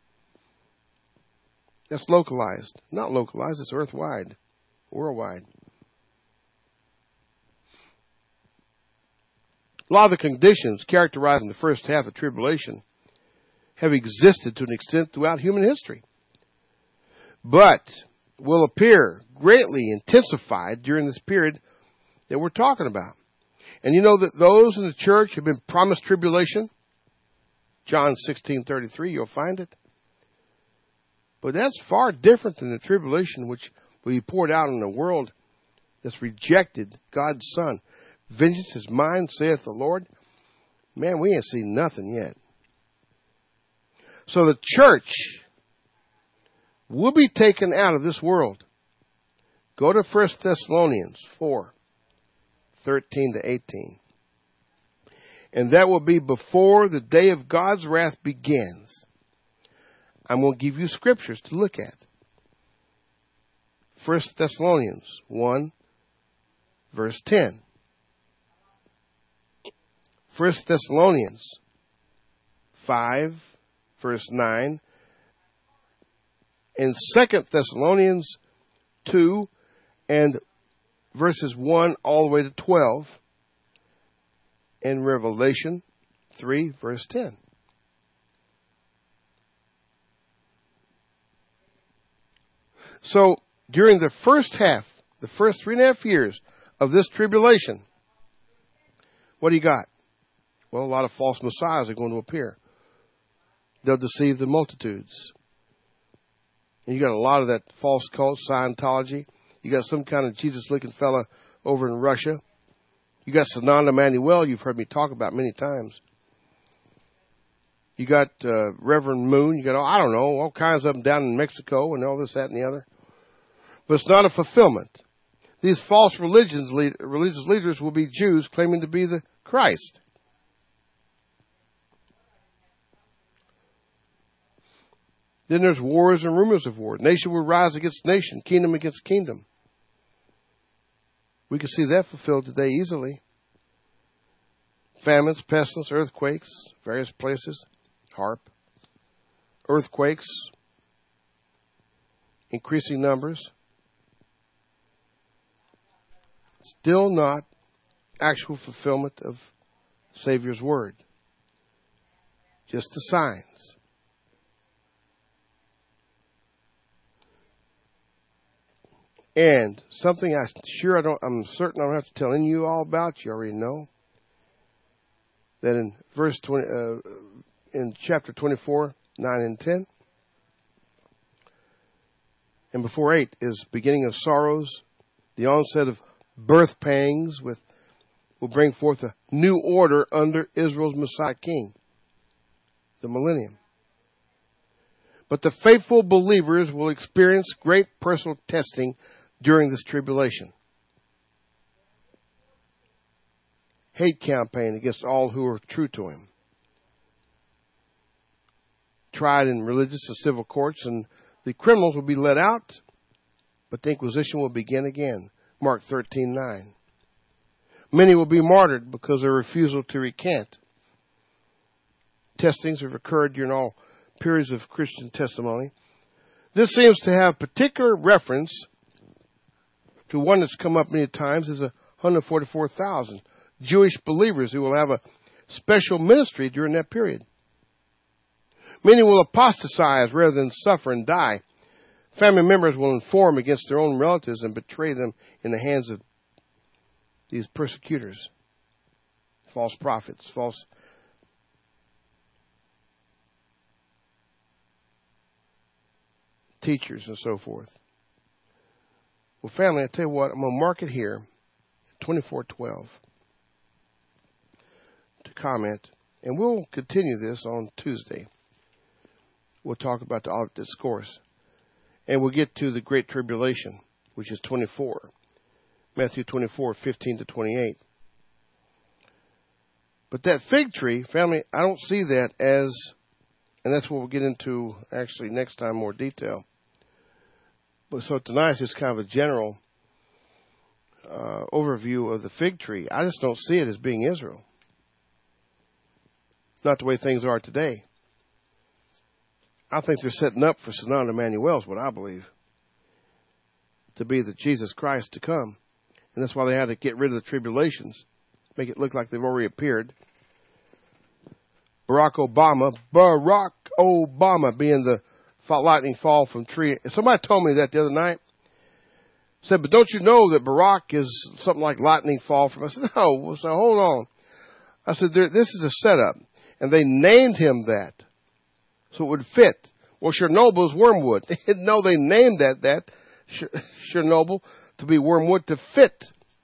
That's localized. Not localized, it's earth-wide, worldwide. A lot of the conditions characterizing the first half of tribulation have existed to an extent throughout human history, but will appear greatly intensified during this period that we're talking about. And you know that those in the church have been promised tribulation? John sixteen thirty-three, you'll find it. But that's far different than the tribulation which will be poured out on the world that's rejected God's Son. Vengeance is mine, saith the Lord. Man, we ain't seen nothing yet. So the church will be taken out of this world. Go to First Thessalonians four thirteen to eighteen. And that will be before the day of God's wrath begins. I'm going to give you scriptures to look at. First Thessalonians one, verse ten. First Thessalonians five, verse nine. And Second Thessalonians two and verses one all the way to twelve. And Revelation three, verse ten. So, during the first half, the first three and a half years of this tribulation, what do you got? Well, a lot of false messiahs are going to appear. They'll deceive the multitudes. And you got a lot of that false cult, Scientology. You got some kind of Jesus-looking fella over in Russia. You got Sananda Manuel, you've heard me talk about many times. You got uh, Reverend Moon. You got, oh, I don't know, all kinds of them down in Mexico and all this, that, and the other. But it's not a fulfillment. These false religions, lead, religious leaders will be Jews claiming to be the Christ. Then there's wars and rumors of war. Nation will rise against nation, kingdom against kingdom. We can see that fulfilled today easily. Famines, pestilence, earthquakes, various places, harp. Earthquakes, increasing numbers. Still not actual fulfillment of Savior's word. Just the signs. And something I sure I don't, I'm certain I don't have to tell any of you all about. You already know that in verse twenty, uh, in chapter twenty-four, nine and ten, and before eight is beginning of sorrows, the onset of birth pangs, with will bring forth a new order under Israel's Messiah King, the millennium. But the faithful believers will experience great personal testing during this tribulation. Hate campaign against all who are true to him. Tried in religious and civil courts, and the criminals will be let out, but the Inquisition will begin again. Mark thirteen nine. Many will be martyred because of their refusal to recant. Testings have occurred during all periods of Christian testimony. This seems to have particular reference to one that's come up many times, is one hundred forty-four thousand Jewish believers who will have a special ministry during that period. Many will apostatize rather than suffer and die. Family members will inform against their own relatives and betray them in the hands of these persecutors, false prophets, false teachers, and so forth. Well, family, I tell you what, I'm going to mark it here, twenty-four twelve, to comment, and we'll continue this on Tuesday. We'll talk about the Olivet Discourse, and we'll get to the Great Tribulation, which is twenty-four, Matthew twenty-four, fifteen to twenty-eight. But that fig tree, family, I don't see that as, and that's what we'll get into actually next time, more detail. But so tonight is just kind of a general uh, overview of the fig tree. I just don't see it as being Israel. Not the way things are today. I think they're setting up for Sananda Manuel, is what I believe, to be the Jesus Christ to come. And that's why they had to get rid of the tribulations, make it look like they've already appeared. Barack Obama, Barack Obama being the lightning fall from tree. Somebody told me that the other night. Said, but don't you know that Barack is something like lightning fall from? I said, no. So hold on. I said, this is a setup. And they named him that. So it would fit. Well, Chernobyl is wormwood. No, they named that, that, Chernobyl, to be wormwood to fit.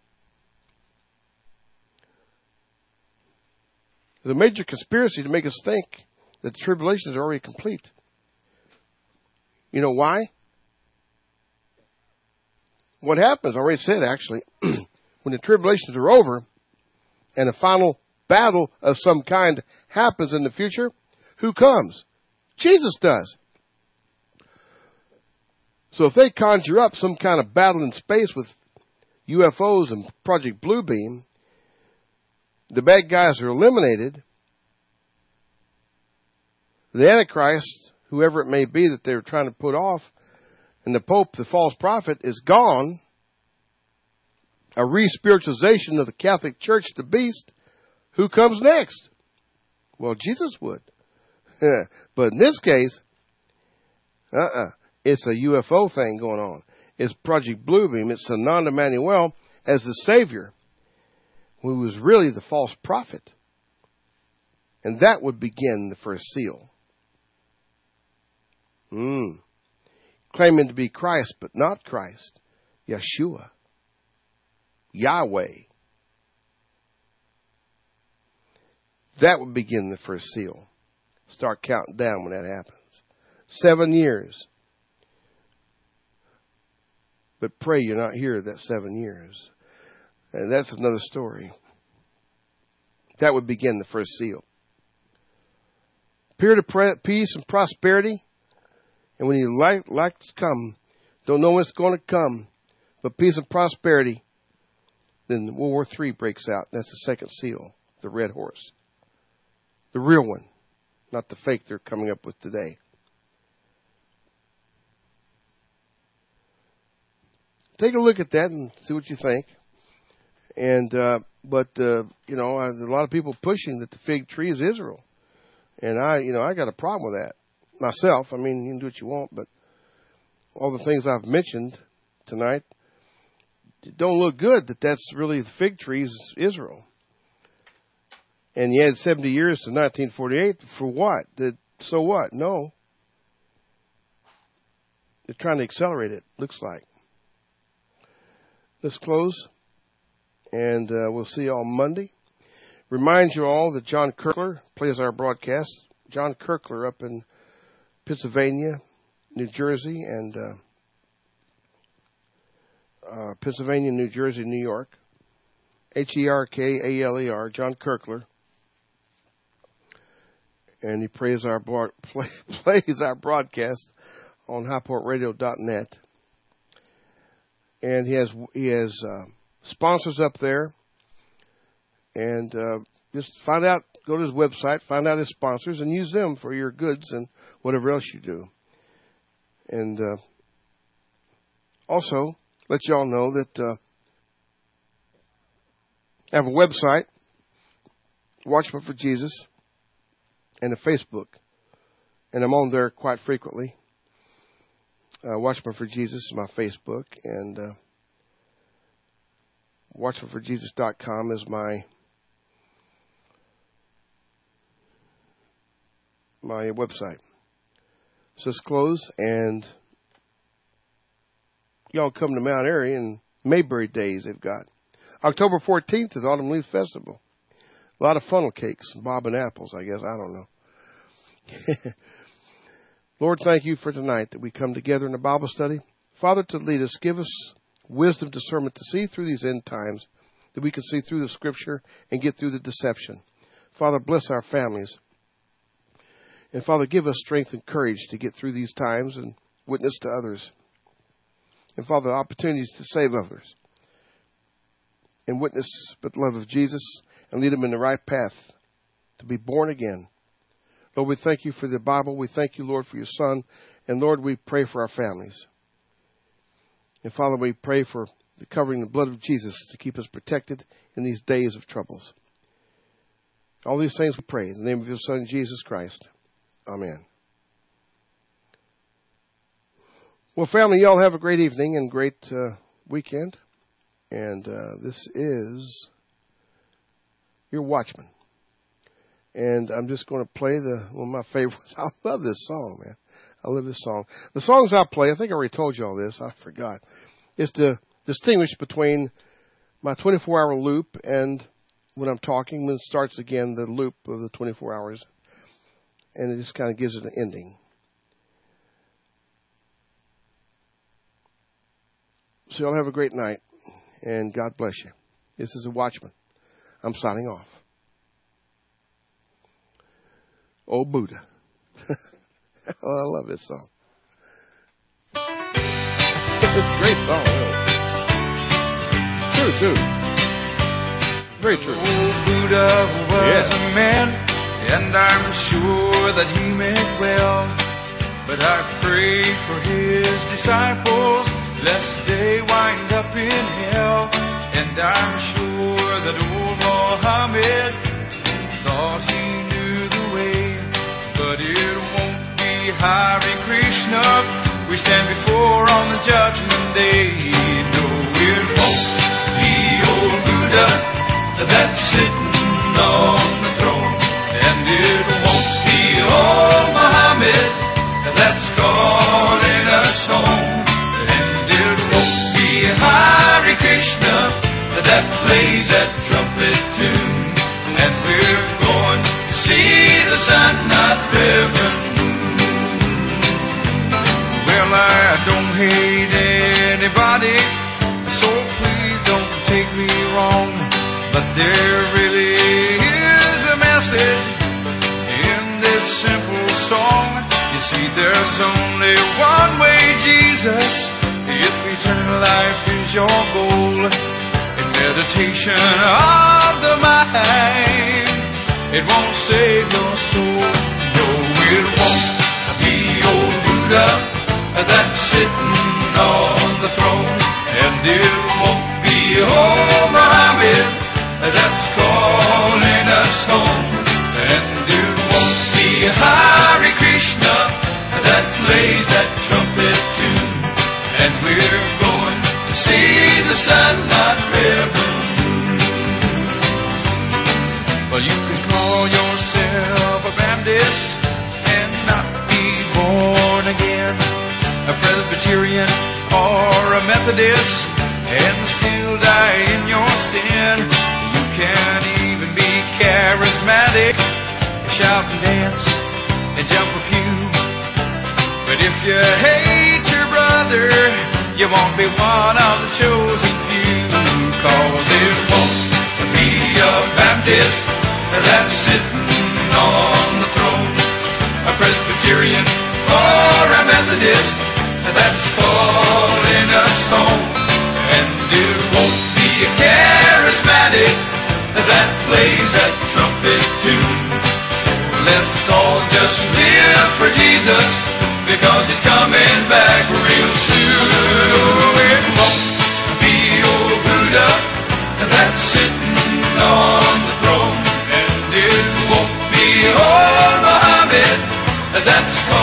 There's a major conspiracy to make us think that the tribulations are already complete. You know why? What happens, I already said actually, when the tribulations are over and a final battle of some kind happens in the future, who comes? Jesus does. So if they conjure up some kind of battle in space with U F Os and Project Bluebeam, the bad guys are eliminated, the Antichrist, whoever it may be that they're trying to put off, and the Pope, the false prophet, is gone, a re-spiritualization of the Catholic Church, the beast, who comes next? Well, Jesus would. But in this case, uh-uh. It's a U F O thing going on. It's Project Bluebeam. It's Ananda Manuel as the Savior, who was really the false prophet. And that would begin the first seal. Mm. Claiming to be Christ, but not Christ. Yeshua. Yahweh. That would begin the first seal. Start counting down when that happens. Seven years. But pray you're not here that seven years. And that's another story. That would begin the first seal. Period of peace and prosperity. And when you like, like to come, don't know when it's going to come, but peace and prosperity, then World War Three breaks out. That's the second seal, the red horse. The real one, not the fake they're coming up with today. Take a look at that and see what you think. And uh, but uh, you know, there's a lot of people pushing that the fig tree is Israel, and I, you know, I got a problem with that myself. I mean, you can do what you want, but all the things I've mentioned tonight don't look good. That that's really the fig tree is Israel. And you had seventy years to nineteen forty-eight for what? Did, so what? No, they're trying to accelerate it. Looks like. Let's close, and uh, we'll see you all Monday. Remind you all that John Kirkler plays our broadcast. John Kirkler up in Pennsylvania, New Jersey, and uh, uh, Pennsylvania, New Jersey, New York. H E R K A L E R, John Kirkler. And he plays our, broad, play, plays our broadcast on high point radio dot net. And he has he has uh, sponsors up there, and uh, just find out. Go to his website, find out his sponsors, and use them for your goods and whatever else you do. And uh, also let you all know that uh, I have a website, Watchman for Jesus, and a Facebook, and I'm on there quite frequently. Uh, Watchman for Jesus is my Facebook, and uh, watchman for jesus dot com is my my website. So let's close, and y'all come to Mount Airy and Mayberry Days they've got. October fourteenth is Autumn Leaf Festival. A lot of funnel cakes, bob and apples, I guess. I don't know. Lord, thank you for tonight that we come together in a Bible study. Father, to lead us, give us wisdom, discernment to see through these end times, that we can see through the Scripture and get through the deception. Father, bless our families. And Father, give us strength and courage to get through these times and witness to others. And Father, opportunities to save others. And witness with the love of Jesus and lead them in the right path to be born again. Lord, we thank you for the Bible. We thank you, Lord, for your Son. And Lord, we pray for our families. And Father, we pray for the covering the blood of Jesus to keep us protected in these days of troubles. All these things we pray in the name of your Son, Jesus Christ. Amen. Well, family, y'all have a great evening and great uh, weekend. And uh, this is your Watchman. And I'm just going to play the one of my favorites. I love this song, man. I love this song. The songs I play, I think I already told you all this. I forgot. Is to distinguish between my twenty-four hour loop and when I'm talking, when it starts again, the loop of the twenty-four hours. And it just kind of gives it an ending. So y'all have a great night. And God bless you. This is a Watchman. I'm signing off. Oh, Buddha. Oh, I love this song. It's a great song, really. It's true, too. Very true. Old Buddha was Yes. a man, and I'm sure that he meant well. But I pray for his disciples, lest they wind up in hell. And I'm sure that old Muhammad thought he knew the way. But it won't be Hare Krishna we stand before on the judgment day. No, it won't be old Buddha that's sitting on the throne. And it won't be old Muhammad that's calling us home. And it won't be Hare Krishna that plays that trumpet tune. And we're going to see the sun, not heaven. Well, I don't hate anybody, so please don't take me wrong. But there really is a message in this simple song. You see, there's only one way, Jesus, if eternal life is your goal. In meditation of the mind, it won't save your soul. No, it won't be old Buddha that's sitting on the throne. And it won't be old Muhammad that's calling us home. And it won't be Hare Krishna that plays that trumpet tune. And we're going to see the sun, not heaven. Well, you can call yourself a Baptist and not be born again, a Presbyterian or a Methodist, and still die in your sin. You can't even be charismatic, shout and dance and jump a few. But if you hate your brother, you won't be one of the chosen few. Cause it won't be a Baptist that's sitting on the throne, a Presbyterian or a Methodist that's calling us home. And it won't be a charismatic that plays that trumpet tune. Let's all just live for Jesus, because he's coming back real soon. It won't be old Buddha that's sitting on the throne. And it won't be old Muhammad that's